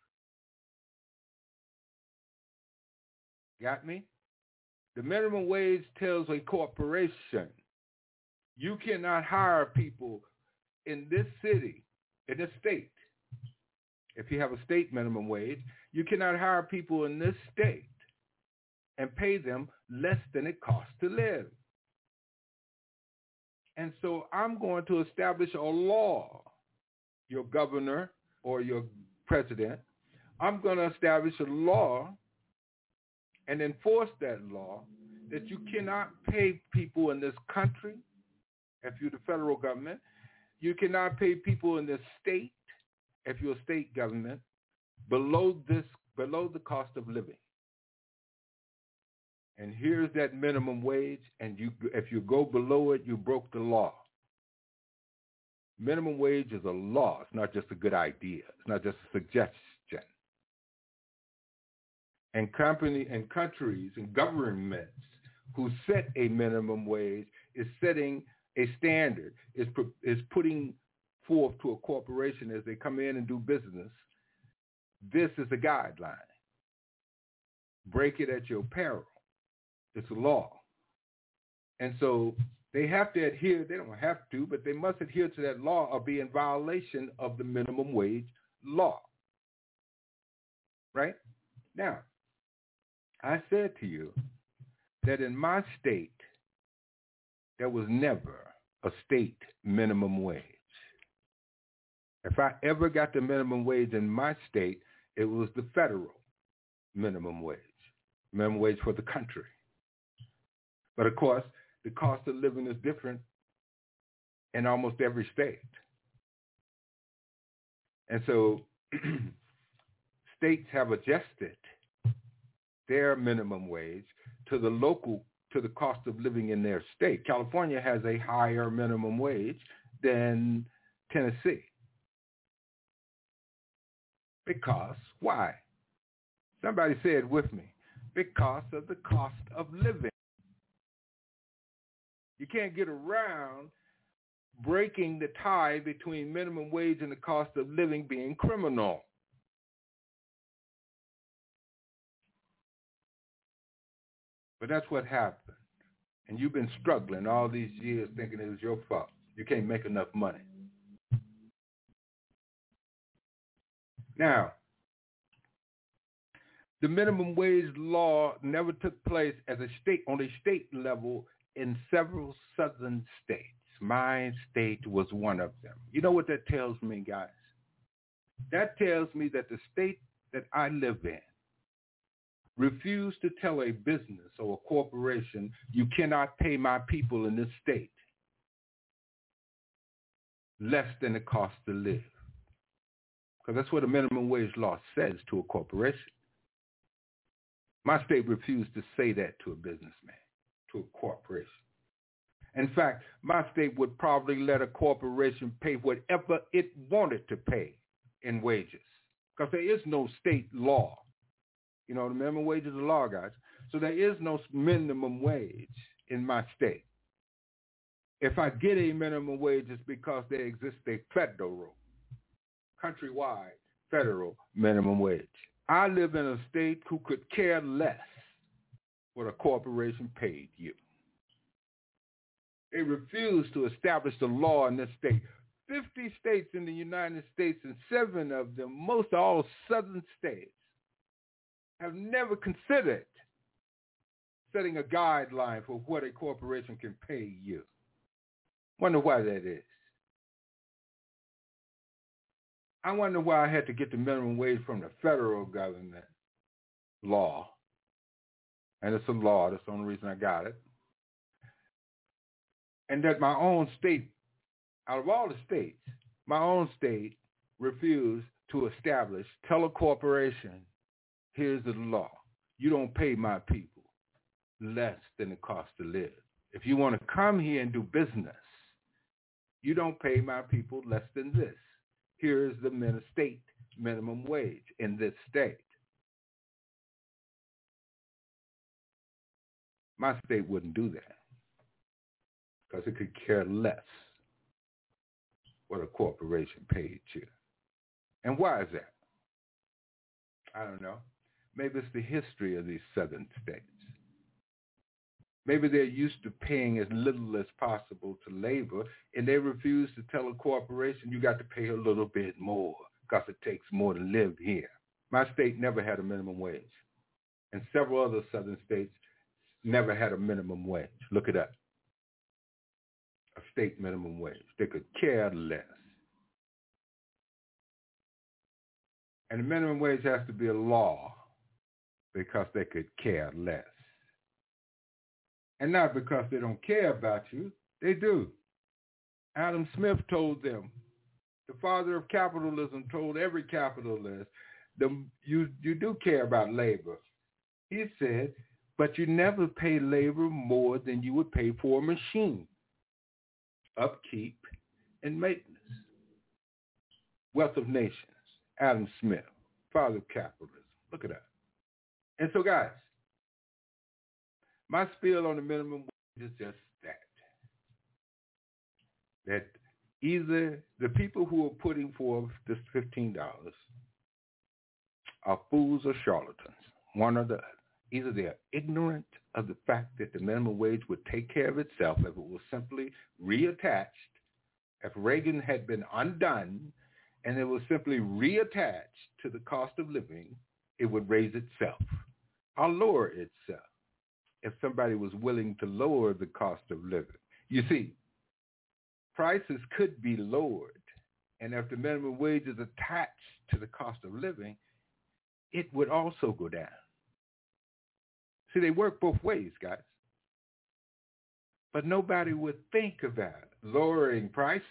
Got me? The minimum wage tells a corporation, you cannot hire people in this city, in this state. If you have a state minimum wage, you cannot hire people in this state and pay them less than it costs to live. And so I'm going to establish a law, your governor or your president. I'm going to establish a law and enforce that law that you cannot pay people in this country. If you're the federal government, you cannot pay people in the state, if you're a state government, below this, below the cost of living. And here's that minimum wage, and you, if you go below it, you broke the law. Minimum wage is a law. It's not just a good idea. It's not just a suggestion. And company and countries and governments who set a minimum wage is setting a standard, is is putting forth to a corporation as they come in and do business. This is a guideline. Break it at your peril. It's a law. And so they have to adhere, they don't have to, but they must adhere to that law or be in violation of the minimum wage law. Right? Now, I said to you that in my state, there was never a state minimum wage. If I ever got the minimum wage in my state, it was the federal minimum wage, minimum wage for the country. But of course, the cost of living is different in almost every state. And so states have adjusted their minimum wage to the local, to the cost of living in their state. California has a higher minimum wage than Tennessee. Because, why? Somebody say it with me. Because of the cost of living. You can't get around breaking the tie between minimum wage and the cost of living being criminal. But that's what happened. And you've been struggling all these years thinking it was your fault. You can't make enough money. Now, the minimum wage law never took place as a state on a state level in several southern states. My state was one of them. You know what that tells me, guys? That tells me that the state that I live in refused to tell a business or a corporation, you cannot pay my people in this state less than the cost to live. Because that's what the minimum wage law says to a corporation. My state refused to say that to a businessman, to a corporation. In fact, my state would probably let a corporation pay whatever it wanted to pay in wages, because there is no state law. You know, the minimum wage is a law, guys. So there is no minimum wage in my state. If I get a minimum wage, it's because there exists a federal, countrywide federal minimum wage. I live in a state who could care less what a corporation paid you. They refused to establish the law in this state. fifty states in the United States, and seven of them, most all southern states, have never considered setting a guideline for what a corporation can pay you. Wonder why that is. I wonder why I had to get the minimum wage from the federal government law. And it's a law. That's the only reason I got it. And that my own state, out of all the states, my own state refused to establish, tell a corporation, here's the law. You don't pay my people less than the cost to live. If you want to come here and do business, you don't pay my people less than this. Here's the min- state minimum wage in this state. My state wouldn't do that because it could care less what a corporation paid you. And why is that? I don't know. Maybe it's the history of these southern states. Maybe they're used to paying as little as possible to labor, and they refuse to tell a corporation, you got to pay a little bit more because it takes more to live here. My state never had a minimum wage, and several other southern states never had a minimum wage. Look it up. A state minimum wage. They could care less. And the minimum wage has to be a law because they could care less. And not because they don't care about you. They do. Adam Smith told them, the father of capitalism told every capitalist, the, you, you do care about labor. He said, but you never pay labor more than you would pay for a machine. Upkeep and maintenance. Wealth of Nations. Adam Smith, father of capitalism. Look at that. And so, guys, my spiel on the minimum wage is just that. That either the people who are putting forth this fifteen dollars are fools or charlatans, one or the other. Either they are ignorant of the fact that the minimum wage would take care of itself if it was simply reattached, if Reagan had been undone, and it was simply reattached to the cost of living, it would raise itself or lower itself if somebody was willing to lower the cost of living. You see, prices could be lowered, and if the minimum wage is attached to the cost of living, it would also go down. See, they work both ways, guys. But nobody would think about lowering prices,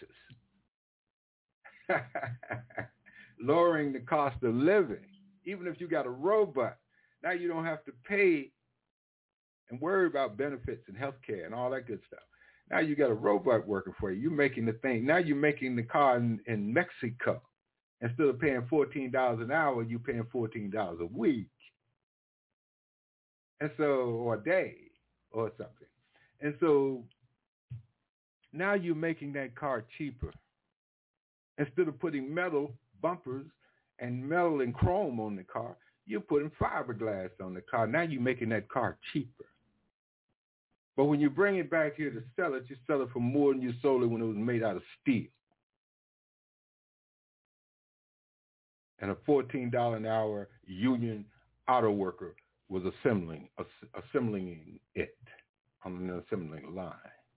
lowering the cost of living. Even if you got a robot, now you don't have to pay and worry about benefits and health care and all that good stuff. Now you got a robot working for you. You're making the thing. Now you're making the car in, in Mexico. Instead of paying fourteen dollars an hour, you're paying fourteen dollars a week. And so, or a day or something. And so now you're making that car cheaper. Instead of putting metal bumpers and metal and chrome on the car, you're putting fiberglass on the car. Now you're making that car cheaper. But when you bring it back here to sell it, you sell it for more than you sold it when it was made out of steel. And a fourteen dollars an hour union auto worker was assembling assembling it on an assembling line.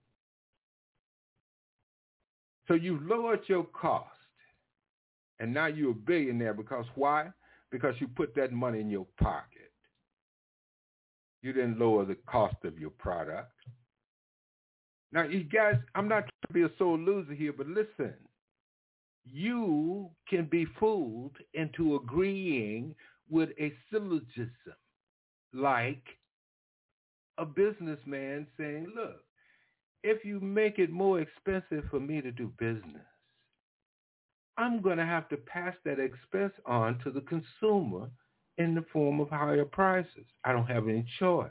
So you lowered your cost, and now you're a billionaire because why? Because you put that money in your pocket. You didn't lower the cost of your product. Now, you guys, I'm not trying to be a sore loser here, but listen. You can be fooled into agreeing with a syllogism like a businessman saying, look, if you make it more expensive for me to do business, I'm going to have to pass that expense on to the consumer in the form of higher prices. I don't have any choice.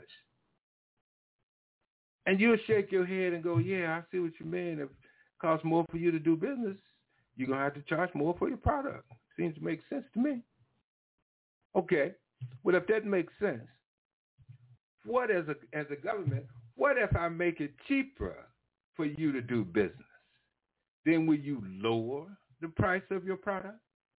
And you'll shake your head and go, yeah, I see what you mean. If it costs more for you to do business, you're going to have to charge more for your product. Seems to make sense to me. Okay. Well, if that makes sense, what as a as a government, what if I make it cheaper for you to do business? Then will you lower the price of your product?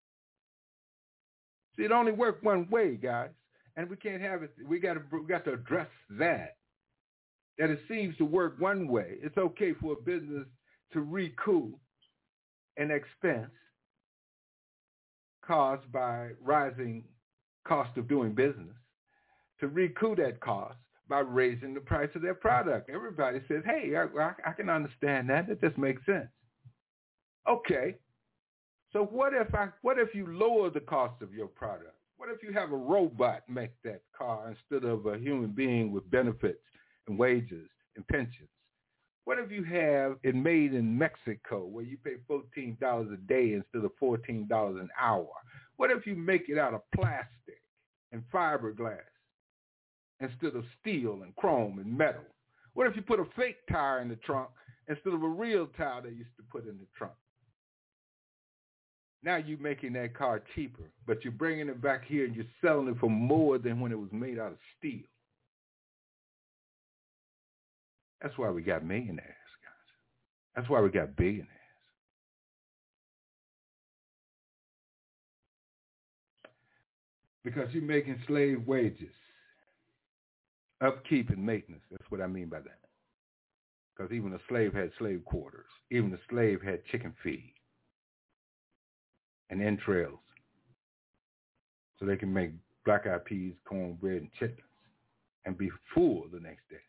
See, it only works one way, guys, and we can't have it. We got to we got to address that. That it seems to work one way. It's okay for a business to recoup an expense caused by rising cost of doing business, to recoup that cost by raising the price of their product. Everybody says, hey, I, I, I can understand that. That just makes sense. Okay. So what if I what if you lower the cost of your product? What if you have a robot make that car instead of a human being with benefits and wages and pensions? What if you have it made in Mexico where you pay fourteen dollars a day instead of fourteen dollars an hour? What if you make it out of plastic and fiberglass instead of steel and chrome and metal? What if you put a fake tire in the trunk instead of a real tire they used to put in the trunk? Now you're making that car cheaper, but you're bringing it back here and you're selling it for more than when it was made out of steel. That's why we got millionaires, guys. That's why we got billionaires. Because you're making slave wages, upkeep and maintenance. That's what I mean by that. Because even a slave had slave quarters. Even a slave had chicken feed and entrails, so they can make black-eyed peas, cornbread, and chitlins and be full the next day.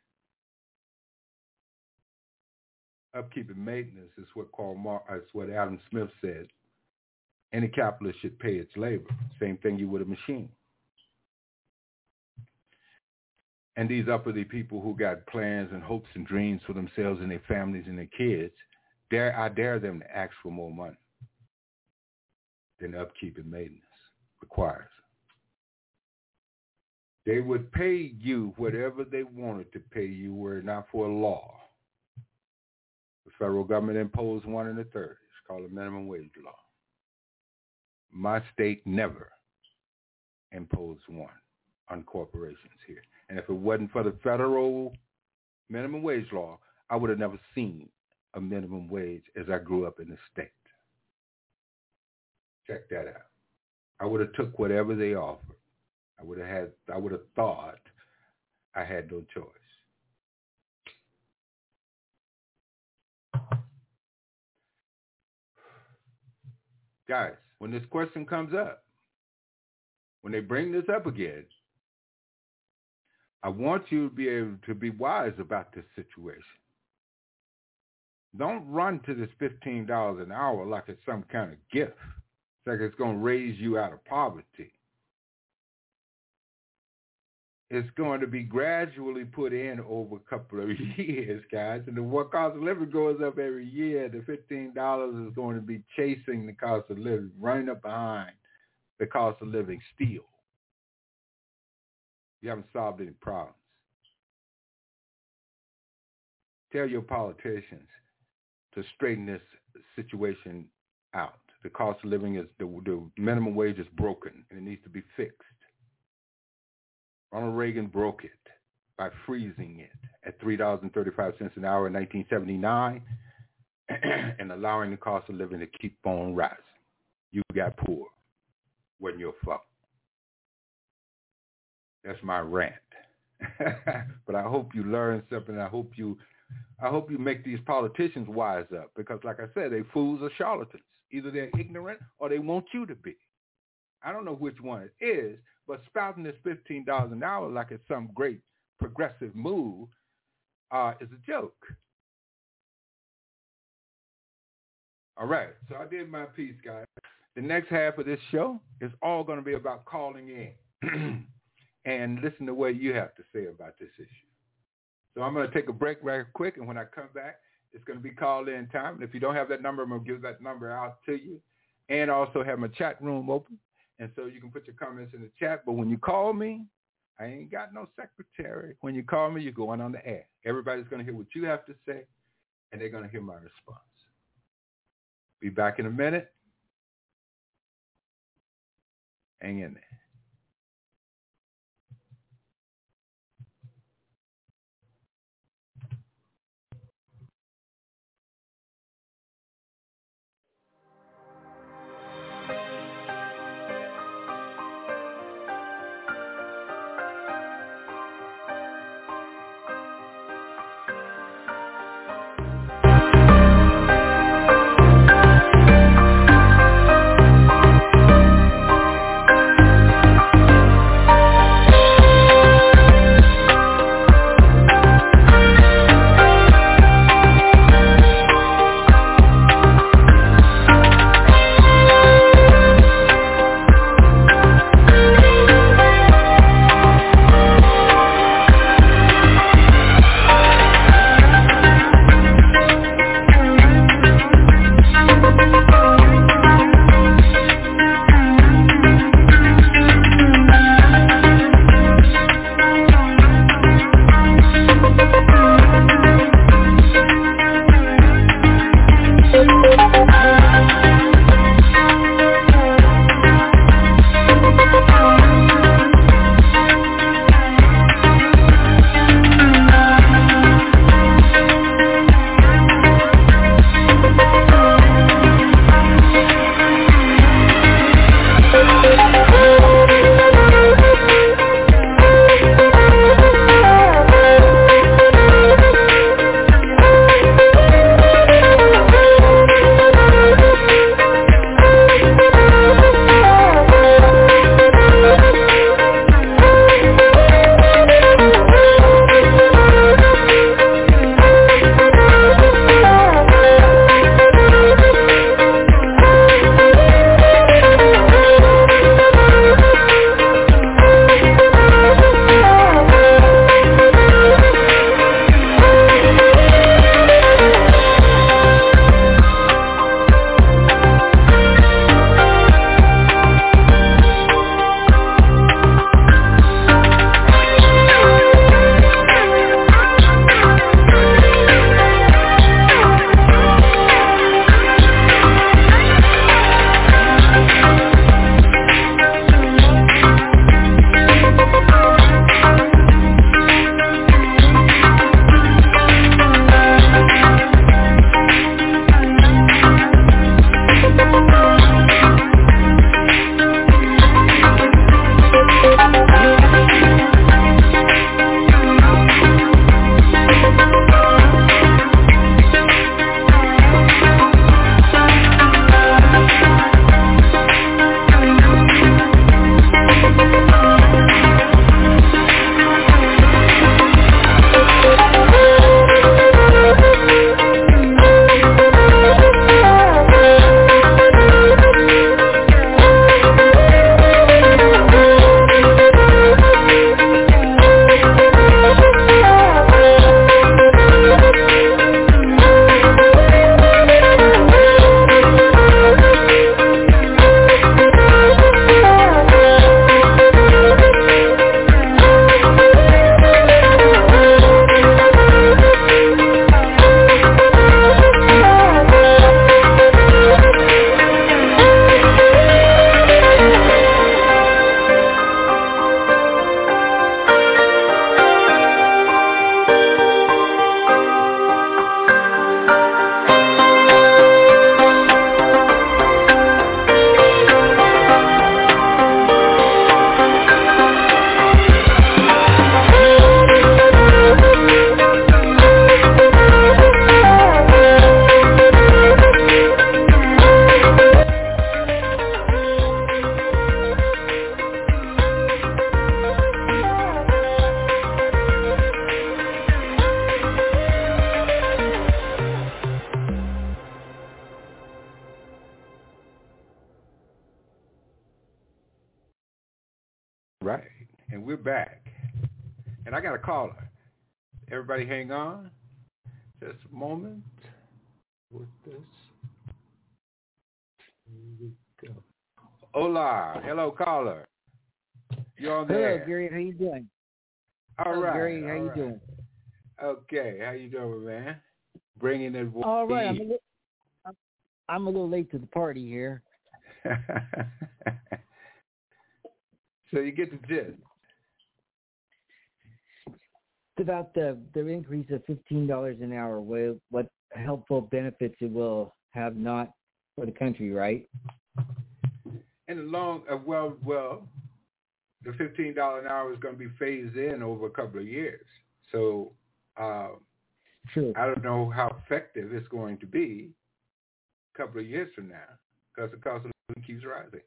Upkeep and maintenance is what Karl Marx, is what Adam Smith said. Any capitalist should pay its labor. Same thing you would a machine. And these uppity people who got plans and hopes and dreams for themselves and their families and their kids, dare I dare them to ask for more money than upkeep and maintenance requires. They would pay you whatever they wanted to pay you were it not for a law. The federal government imposed one in the thirties. It's called the minimum wage law. My state never imposed one on corporations here. And if it wasn't for the federal minimum wage law, I would have never seen a minimum wage as I grew up in the state. Check that out. I would have took whatever they offered. I would have had, I would have thought I had no choice. Guys, when this question comes up, when they bring this up again, I want you to be able to be wise about this situation. Don't run to this fifteen dollars an hour like it's some kind of gift. It's like it's going to raise you out of poverty. It's going to be gradually put in over a couple of years, guys. And the what cost of living goes up every year. The fifteen dollars is going to be chasing the cost of living, running up behind the cost of living still. You haven't solved any problems. Tell your politicians to straighten this situation out. The cost of living is, the, the minimum wage is broken and it needs to be fixed. Ronald Reagan broke it by freezing it at three dollars and thirty-five cents an hour in nineteen seventy-nine and allowing the cost of living to keep on rising. You got poor. Wasn't your fault. That's my rant. But I hope you learn something. I hope you I hope you make these politicians wise up because, like I said, they fools or charlatans. Either they're ignorant or they want you to be. I don't know which one it is, but spouting this fifteen dollars an hour like it's some great progressive move uh, is a joke. All right, so I did my piece, guys. The next half of this show is all going to be about calling in and listen to what you have to say about this issue. So I'm going to take a break right quick, and when I come back, it's going to be call-in time. And if you don't have that number, I'm going to give that number out to you and also have my chat room open. And so you can put your comments in the chat. But when you call me, I ain't got no secretary. When you call me, you're going on the air. Everybody's going to hear what you have to say, and they're going to hear my response. Be back in a minute. Hang in there. back. And I got a caller. Everybody hang on. Just a moment. With this. Here we go. Hola. Hello, caller. You're on there. Hello, Gary. How you doing? All Hello, right. Gary. How all you right. doing? Okay. How you doing, man? Bringing it. All right. I'm a, little, I'm, I'm a little late to the party here. So you get the gist. It's about the, the increase of fifteen dollars an hour, what, what helpful benefits it will have not for the country, right? In the long, uh, well, well, the fifteen dollars an hour is going to be phased in over a couple of years. So uh, True. I don't know how effective it's going to be a couple of years from now because the cost of living keeps rising.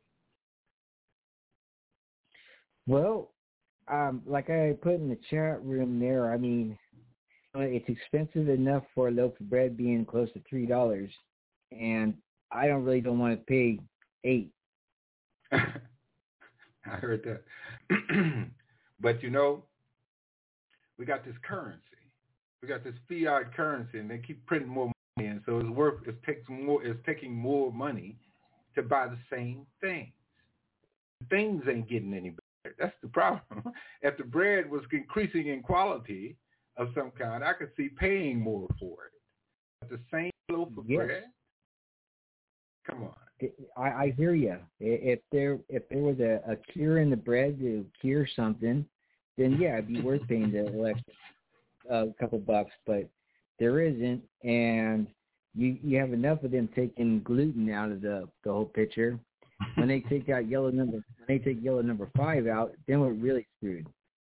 Well, um, like I put in the chat room there, I mean, it's expensive enough for a loaf of bread being close to three dollars, and I don't really don't want to pay eight. I heard that. But you know, we got this currency. We got this fiat currency, and they keep printing more money, and so it's worth. It takes more. It's taking more money to buy the same things. Things ain't getting any better. That's the problem. If the bread was increasing in quality of some kind, I could see paying more for it. But the same loaf of Yes. bread. Come on. I, I hear you. If there if there was a, a cure in the bread to cure something, then yeah, it'd be worth paying the extra uh, couple bucks. But there isn't, and you you have enough of them taking gluten out of the, the whole picture. When they take out yellow number, when they take yellow number five out, then we're really screwed.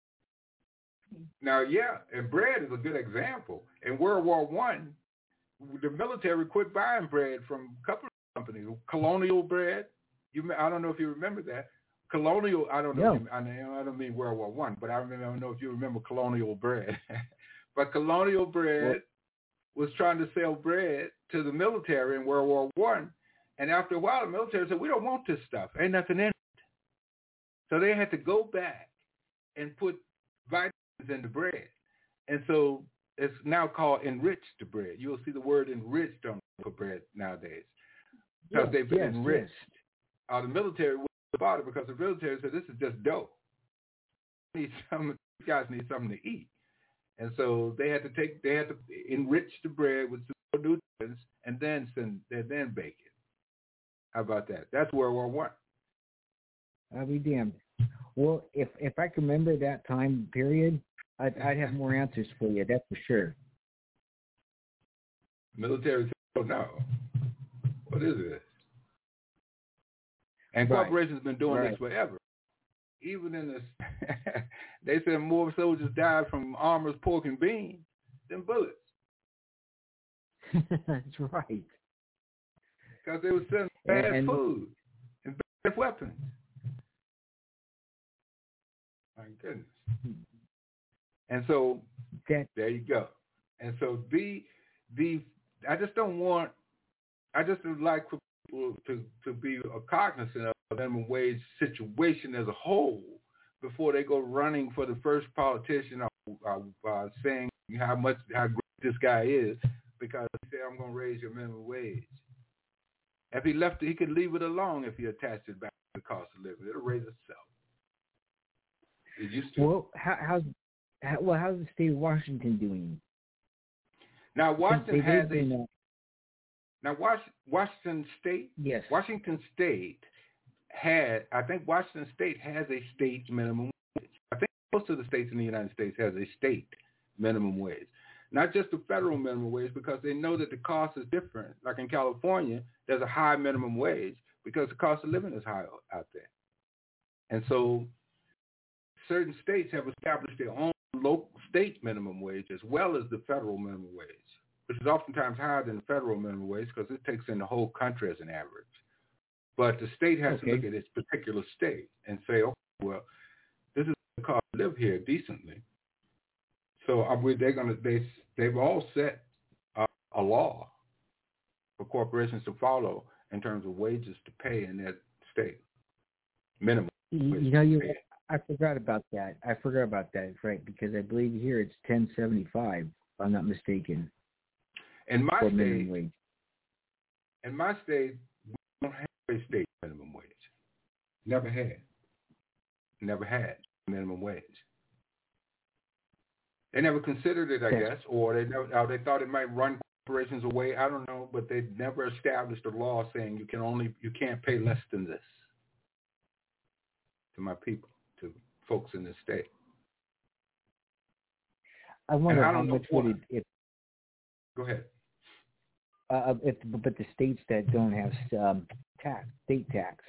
Now, yeah, and bread is a good example. In World War One, the military quit buying bread from a couple of companies. Colonial Bread, you I don't know if you remember that. Colonial, I don't know. No. If you, I, I don't mean World War One, but I remember. I don't know if you remember Colonial Bread. But Colonial Bread well, was trying to sell bread to the military in World War One, and after a while, the military said, "We don't want this stuff. Ain't nothing in it." So they had to go back and put vitamins in the bread, and so it's now called enriched bread. You'll see the word enriched on the bread nowadays. Because Yes, they've been yes, enriched. yes. Uh, the military was about it because the military said this is just dough. Need some, these guys need something to eat, and so they had to take they had to enrich the bread with some nutrients and then send and then bake it. How about that? That's World War One. I'll be damned. Well, if if I can remember that time period, I'd, I'd have more answers for you. That's for sure. Military said, "Oh no, what is this?" And Right. corporations have been doing Right. this forever. Even in this, they said more soldiers died from armors, pork, and beans than bullets. That's right. Because they were selling bad And- food and bad weapons. My goodness. And so That there you go. And so the the I just don't want I just would like for people to, to be cognizant of the minimum wage situation as a whole before they go running for the first politician uh, uh, saying how much how great this guy is because he said I'm going to raise your minimum wage. If he left it, he could leave it alone if he attached it back to the cost of living. It'll raise itself. It used to. well, how, how's how, well how's the state of Washington doing? Now Washington Since they has did a do now Washington State. Yes. Washington State had. I think Washington State has a state minimum wage. I think most of the states in the United States has a state minimum wage, not just the federal minimum wage, because they know that the cost is different. Like in California, there's a high minimum wage because the cost of living is high out there, and so certain states have established their own local state minimum wage as well as the federal minimum wage, which is oftentimes higher than the federal minimum wage because it takes in the whole country as an average. But the state has Okay. to look at its particular state and say, okay, well, this is the cost to live here decently. So I believe they're gonna they they've all set uh, a law for corporations to follow in terms of wages to pay in that state minimum. You, you know, you I forgot about that. I forgot about that, right? Because I believe here it's ten seventy-five, if I'm not mistaken. In my for state, minimum wage. in my state, we don't have a state minimum wage. Never had. Never had minimum wage. They never considered it, I Yes. guess, or they never, or they thought it might run corporations away. I don't know, but they never established a law saying you can only you can't pay less than this to my people, to folks in this state. I wonder I how don't know much would why. it if Go ahead. uh, if but the states that don't have um, tax state tax.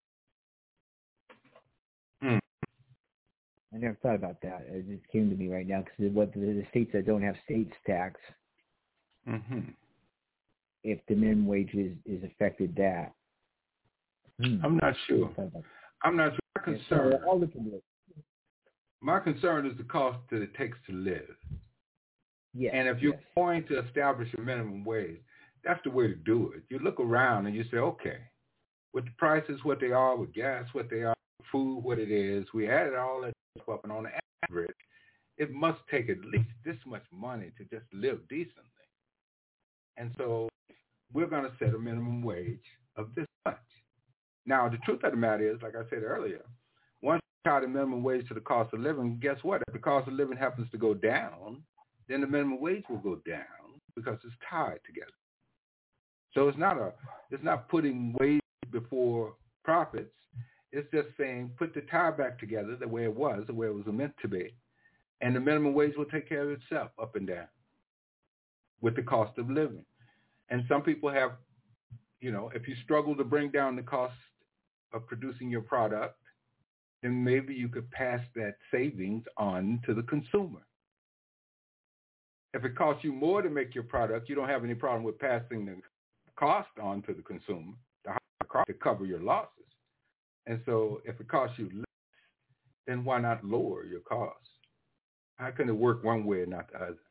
Hmm. I never thought about that. It just came to me right now because what the, the states that don't have states tax, Mm-hmm. if the minimum wage is, is affected that. Hmm. I'm not sure. I thought about I'm not sure. My that. concern, So I'll look into it. my concern is the cost that it takes to live. Yes, And if you're yes. going to establish a minimum wage, that's the way to do it. You look around and you say, okay, with the prices what they are, with gas what they are, food what it is, we added all that stuff up, and on average, it must take at least this much money to just live decently. And so we're going to set a minimum wage of this much. Now, the truth of the matter is, like I said earlier, once you tie the minimum wage to the cost of living, guess what? If the cost of living happens to go down, then the minimum wage will go down because it's tied together. So it's not a, it's not putting wage before profits. It's just saying put the tie back together the way it was, the way it was meant to be, and the minimum wage will take care of itself up and down with the cost of living. And some people have, you know, if you struggle to bring down the cost of producing your product, then maybe you could pass that savings on to the consumer. If it costs you more to make your product, you don't have any problem with passing the cost on to the consumer, the higher cost to cover your losses. And so if it costs you less, then why not lower your costs? How can it work one way and not the other?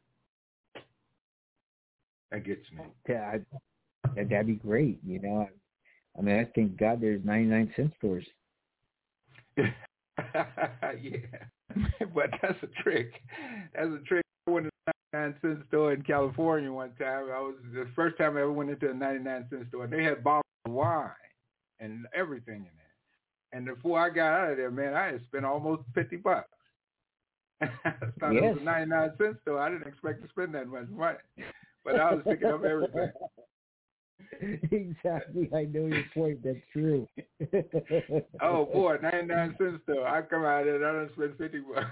That gets me. Yeah, I, that'd be great. You know, I mean, I thank God there's ninety-nine cent stores. Yeah, but that's a trick. That's a trick. I went to a ninety-nine cent store in California one time. I was the first time I ever went into a ninety-nine cent store. They had bottles of wine and everything in there. And before I got out of there, man, I had spent almost fifty bucks. I thought Yes. it was a ninety-nine cent store. I didn't expect to spend that much money, but I was picking up everything. Exactly. I know your point. That's true. Oh, boy, ninety-nine cent store. I come out there and I don't spend fifty bucks.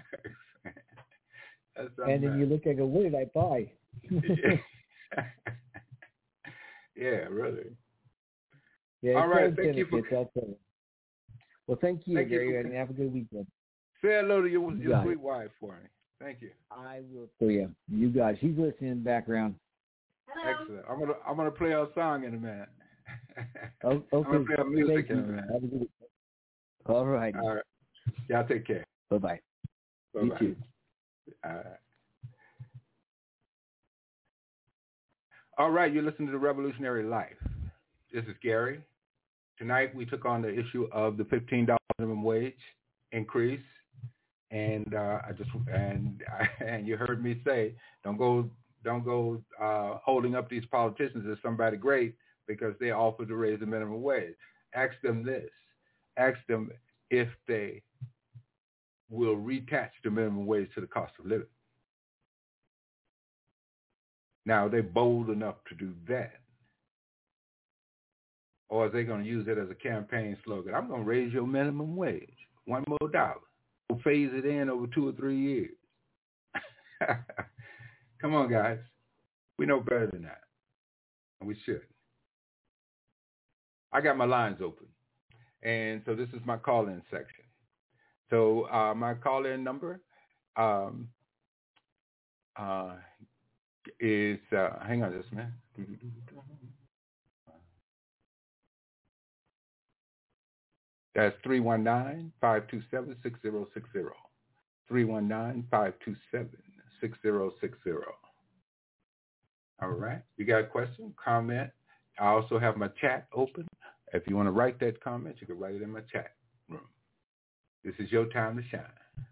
That's and then you look and go, what did I buy? Yeah, really. Yeah, all right, thank you for... Well, thank you, thank Gary, you for... and have a good weekend. Say hello to your, You your sweet it. wife for me. Thank you. I will for you. You guys, she's listening in the background. Hello. Excellent. I'm gonna I'm gonna play our song in a minute. Oh, okay. I'm gonna play our music Thank in a you. minute. Have a good weekend. All right. All right. Y'all take care. Bye bye. Bye-bye. You too. All right. All right, you're listening to The Revolutionary Life. This is Gary. Tonight we took on the issue of the fifteen dollars minimum wage increase, and uh, I just and and you heard me say, don't go don't go uh, holding up these politicians as somebody great because they offered to raise the minimum wage. Ask them this: ask them if they will reattach the minimum wage to the cost of living. Now, are they bold enough to do that? Or are they going to use it as a campaign slogan? I'm going to raise your minimum wage, one more dollar. We'll phase it in over two or three years. Come on, guys. We know better than that. And we should. I got my lines open. And so this is my call-in section. So uh, my call-in number um, uh, is, uh, hang on just a minute. That's three one nine, five two seven, six zero six zero. three one nine, five two seven, six zero six zero. All right. You got a question, comment? I also have my chat open. If you want to write that comment, you can write it in my chat room. This is your time to shine.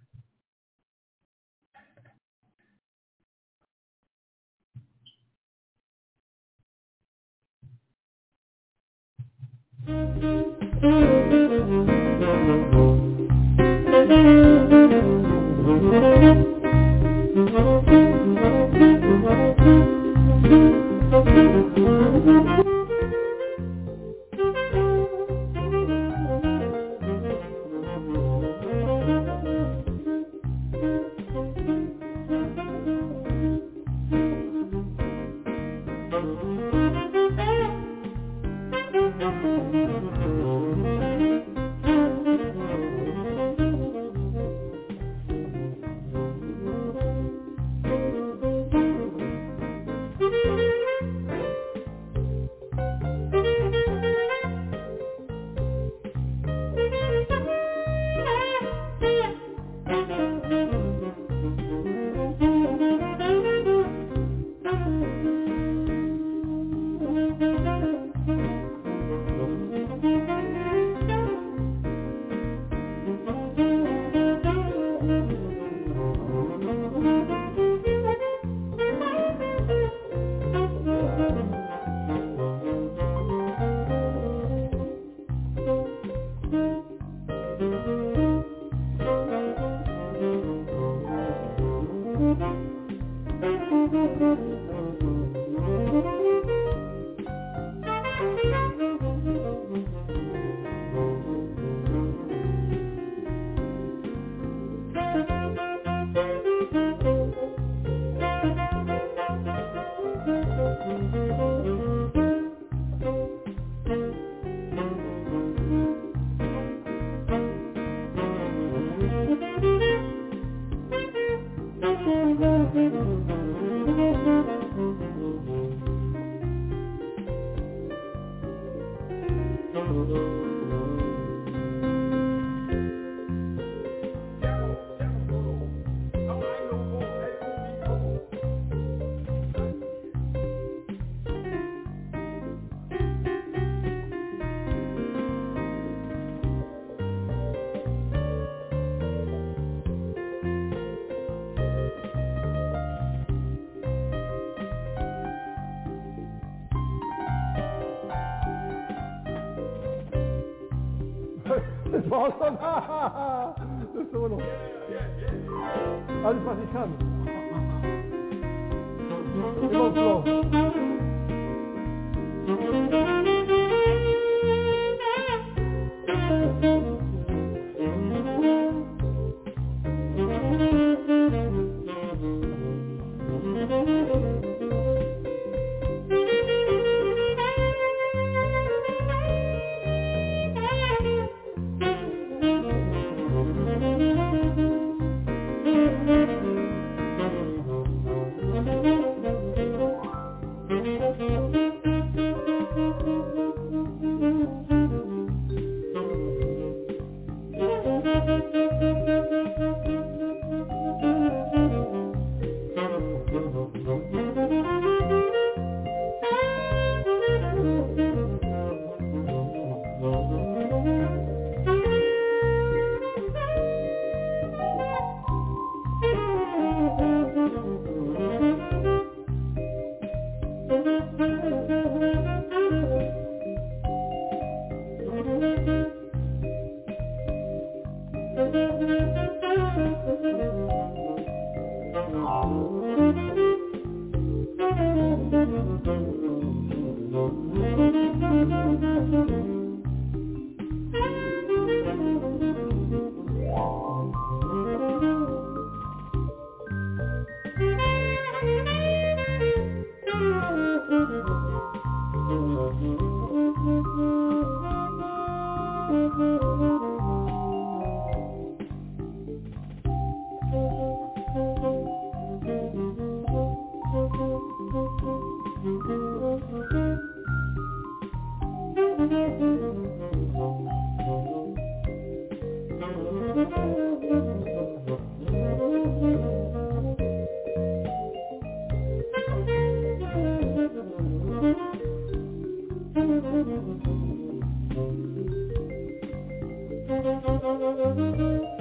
Das ist so noch. Alles, was ich kann. Immer so. Thank you.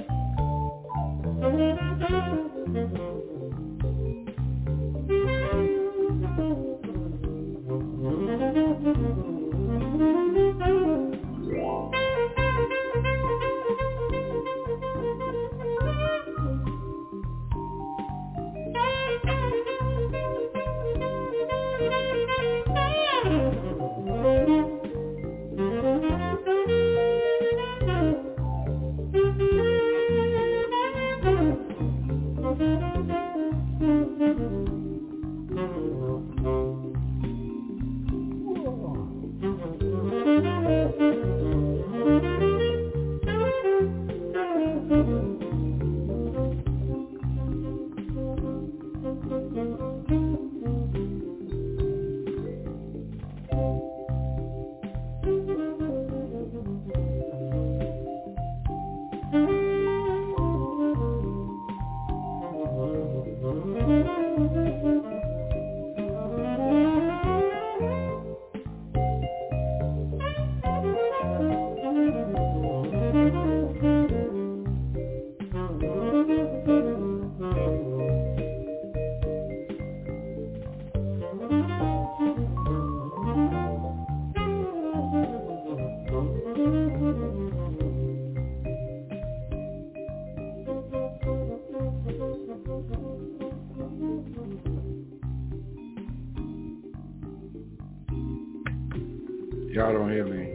Y'all don't hear me.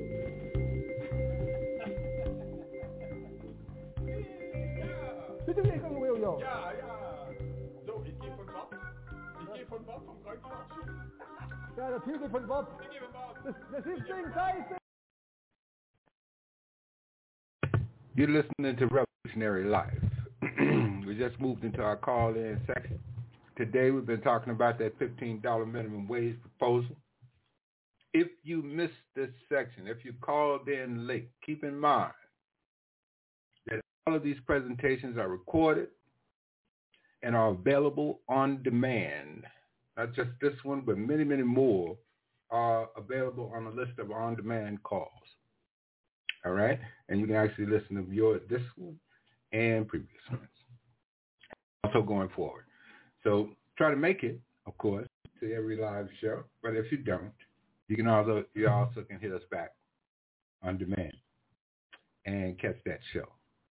Ja, ja. Zo, ik geef een wat. Ik geef een wat van Kruidvatje. Ja, natuurlijk van wat. Ik geef een wat. Dat is ding tijd. You're listening to Revolutionary Life. We just moved into our call-in section. Today we've been talking about that fifteen dollars minimum wage proposal. If you missed this section, if you called in late, keep in mind that all of these presentations are recorded and are available on demand. Not just this one, but many, many more are available on a list of on-demand calls. All right? And you can actually listen to your this one and previous ones. Also going forward. So try to make it, of course, to every live show. But if you don't, you can also you also can hit us back on demand and catch that show.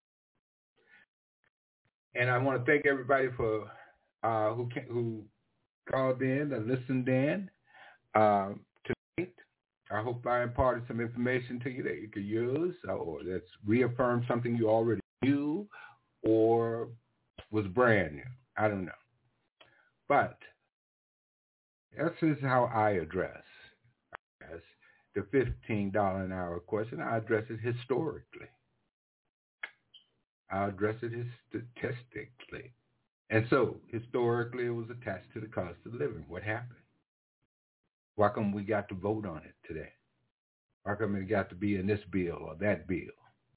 And I want to thank everybody for uh, who can, who called in and listened in uh, tonight. I hope I imparted some information to you that you could use, or that's reaffirmed something you already knew or was brand new. I don't know. But this is how I address the fifteen dollars an hour question. I address it historically. I address it statistically. And so, historically, it was attached to the cost of living. What happened? Why come we got to vote on it today? Why come it got to be in this bill or that bill?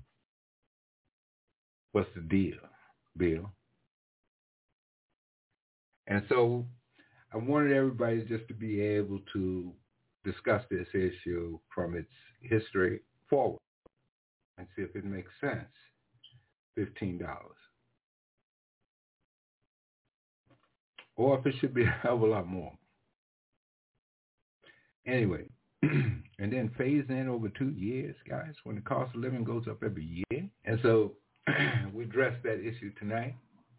What's the deal, Bill? And so, I wanted everybody just to be able to discuss this issue from its history forward and see if it makes sense. fifteen dollars. Or if it should be a hell of a lot more. Anyway, and then phase in over two years, guys, when the cost of living goes up every year. And so we addressed that issue tonight.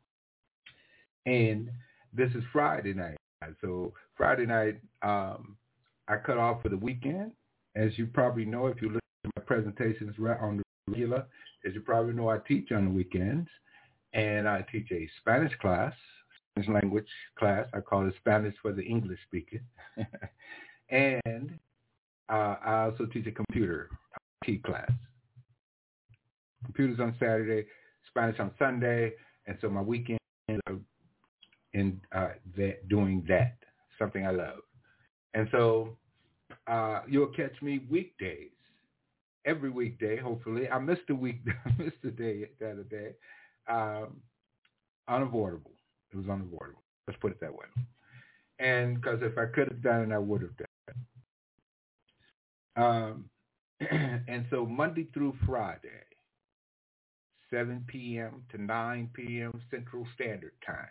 And this is Friday night. So Friday night, um, I cut off for the weekend. As you probably know, if you listen to my presentations on the regular, as you probably know, I teach on the weekends, and I teach a Spanish class, Spanish language class. I call it Spanish for the English speaker. and uh, I also teach a computer I T class. Computers on Saturday, Spanish on Sunday, and so my weekend are in uh, that, doing that, something I love. And so uh, you'll catch me weekdays. Every weekday, hopefully. I missed a week, I missed a day the other day. Um, unavoidable. It was unavoidable. Let's put it that way. And because if I could have done it, I would have done it. Um, and so Monday through Friday, seven p.m. to nine p.m. Central Standard Time,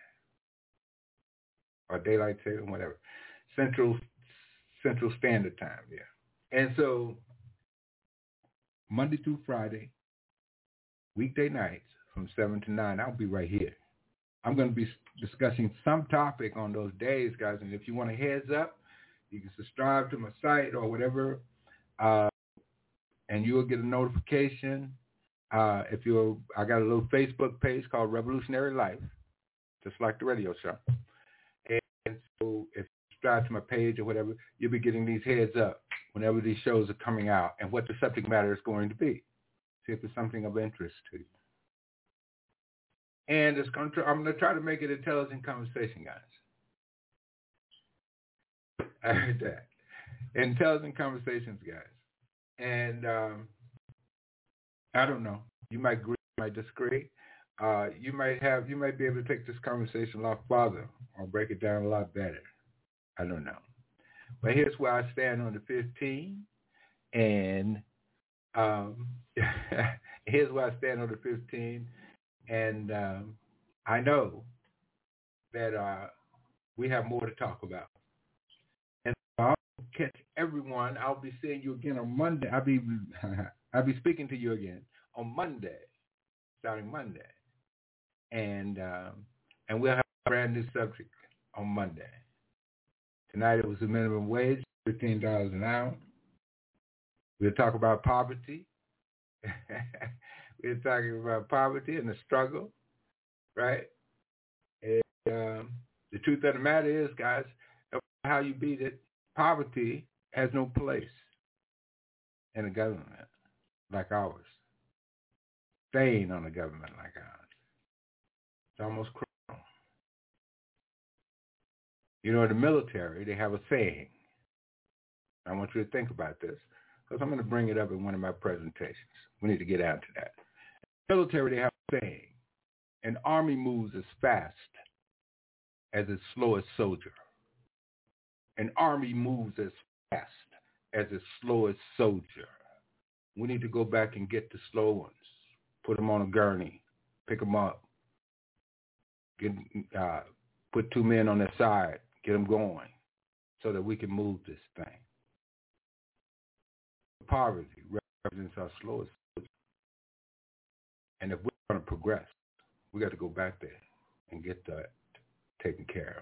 or Daylight Saving, whatever. Central Central Standard Time, yeah. And so Monday through Friday, weekday nights from seven to nine, I'll be right here. I'm going to be discussing some topic on those days, guys. And if you want a heads up, you can subscribe to my site or whatever, uh, and you'll get a notification. Uh, if you're, I got a little Facebook page called Revolutionary Life, just like the radio show. And so if you subscribe to my page or whatever, you'll be getting these heads up whenever these shows are coming out and what the subject matter is going to be. See if it's something of interest to you. And it's going to, I'm going to try to make it intelligent conversation, guys. I heard that. Intelligent conversations, guys. And um, I don't know. You might agree, you might disagree. Uh, you might have, you might be able to take this conversation a lot farther or break it down a lot better. I don't know. But here's where I stand on the fifteen, and um, here's where I stand on the fifteen, and um, I know that uh, we have more to talk about. And I'll catch everyone. I'll be seeing you again on Monday. I'll be I'll be speaking to you again on Monday, starting Monday, and um, and we'll have a brand new subject on Monday. Tonight it was the minimum wage, fifteen dollars an hour. We'll talk about poverty. We're talking about poverty and the struggle, right? And, um, the truth of the matter is, guys, no matter how you beat it, poverty has no place in a government like ours. Staying on a government like ours. It's almost criminal. You know, in the military, they have a saying. I want you to think about this, because I'm going to bring it up in one of my presentations. We need to get down to that. In the military, they have a saying. An army moves as fast as its slowest soldier. An army moves as fast as its slowest soldier. We need to go back and get the slow ones, put them on a gurney, pick them up, get, uh, put two men on their side, get them going so that we can move this thing. Poverty represents our slowest soldier. And if we're going to progress, we got to go back there and get that taken care of.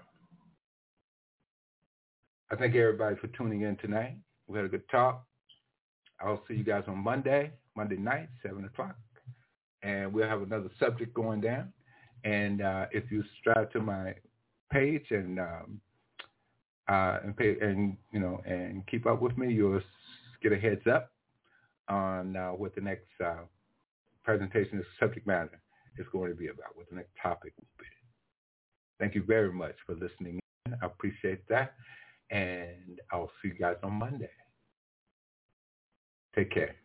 I thank everybody for tuning in tonight. We had a good talk. I'll see you guys on Monday, Monday night, seven o'clock. And we'll have another subject going down. And uh, if you subscribe to my page and um, uh, and pay and you know and keep up with me, you'll get a heads up on uh, what the next uh, presentation, the subject matter is going to be about, what the next topic will be. Thank you very much for listening in. I appreciate that. And I'll see you guys on Monday. Take care.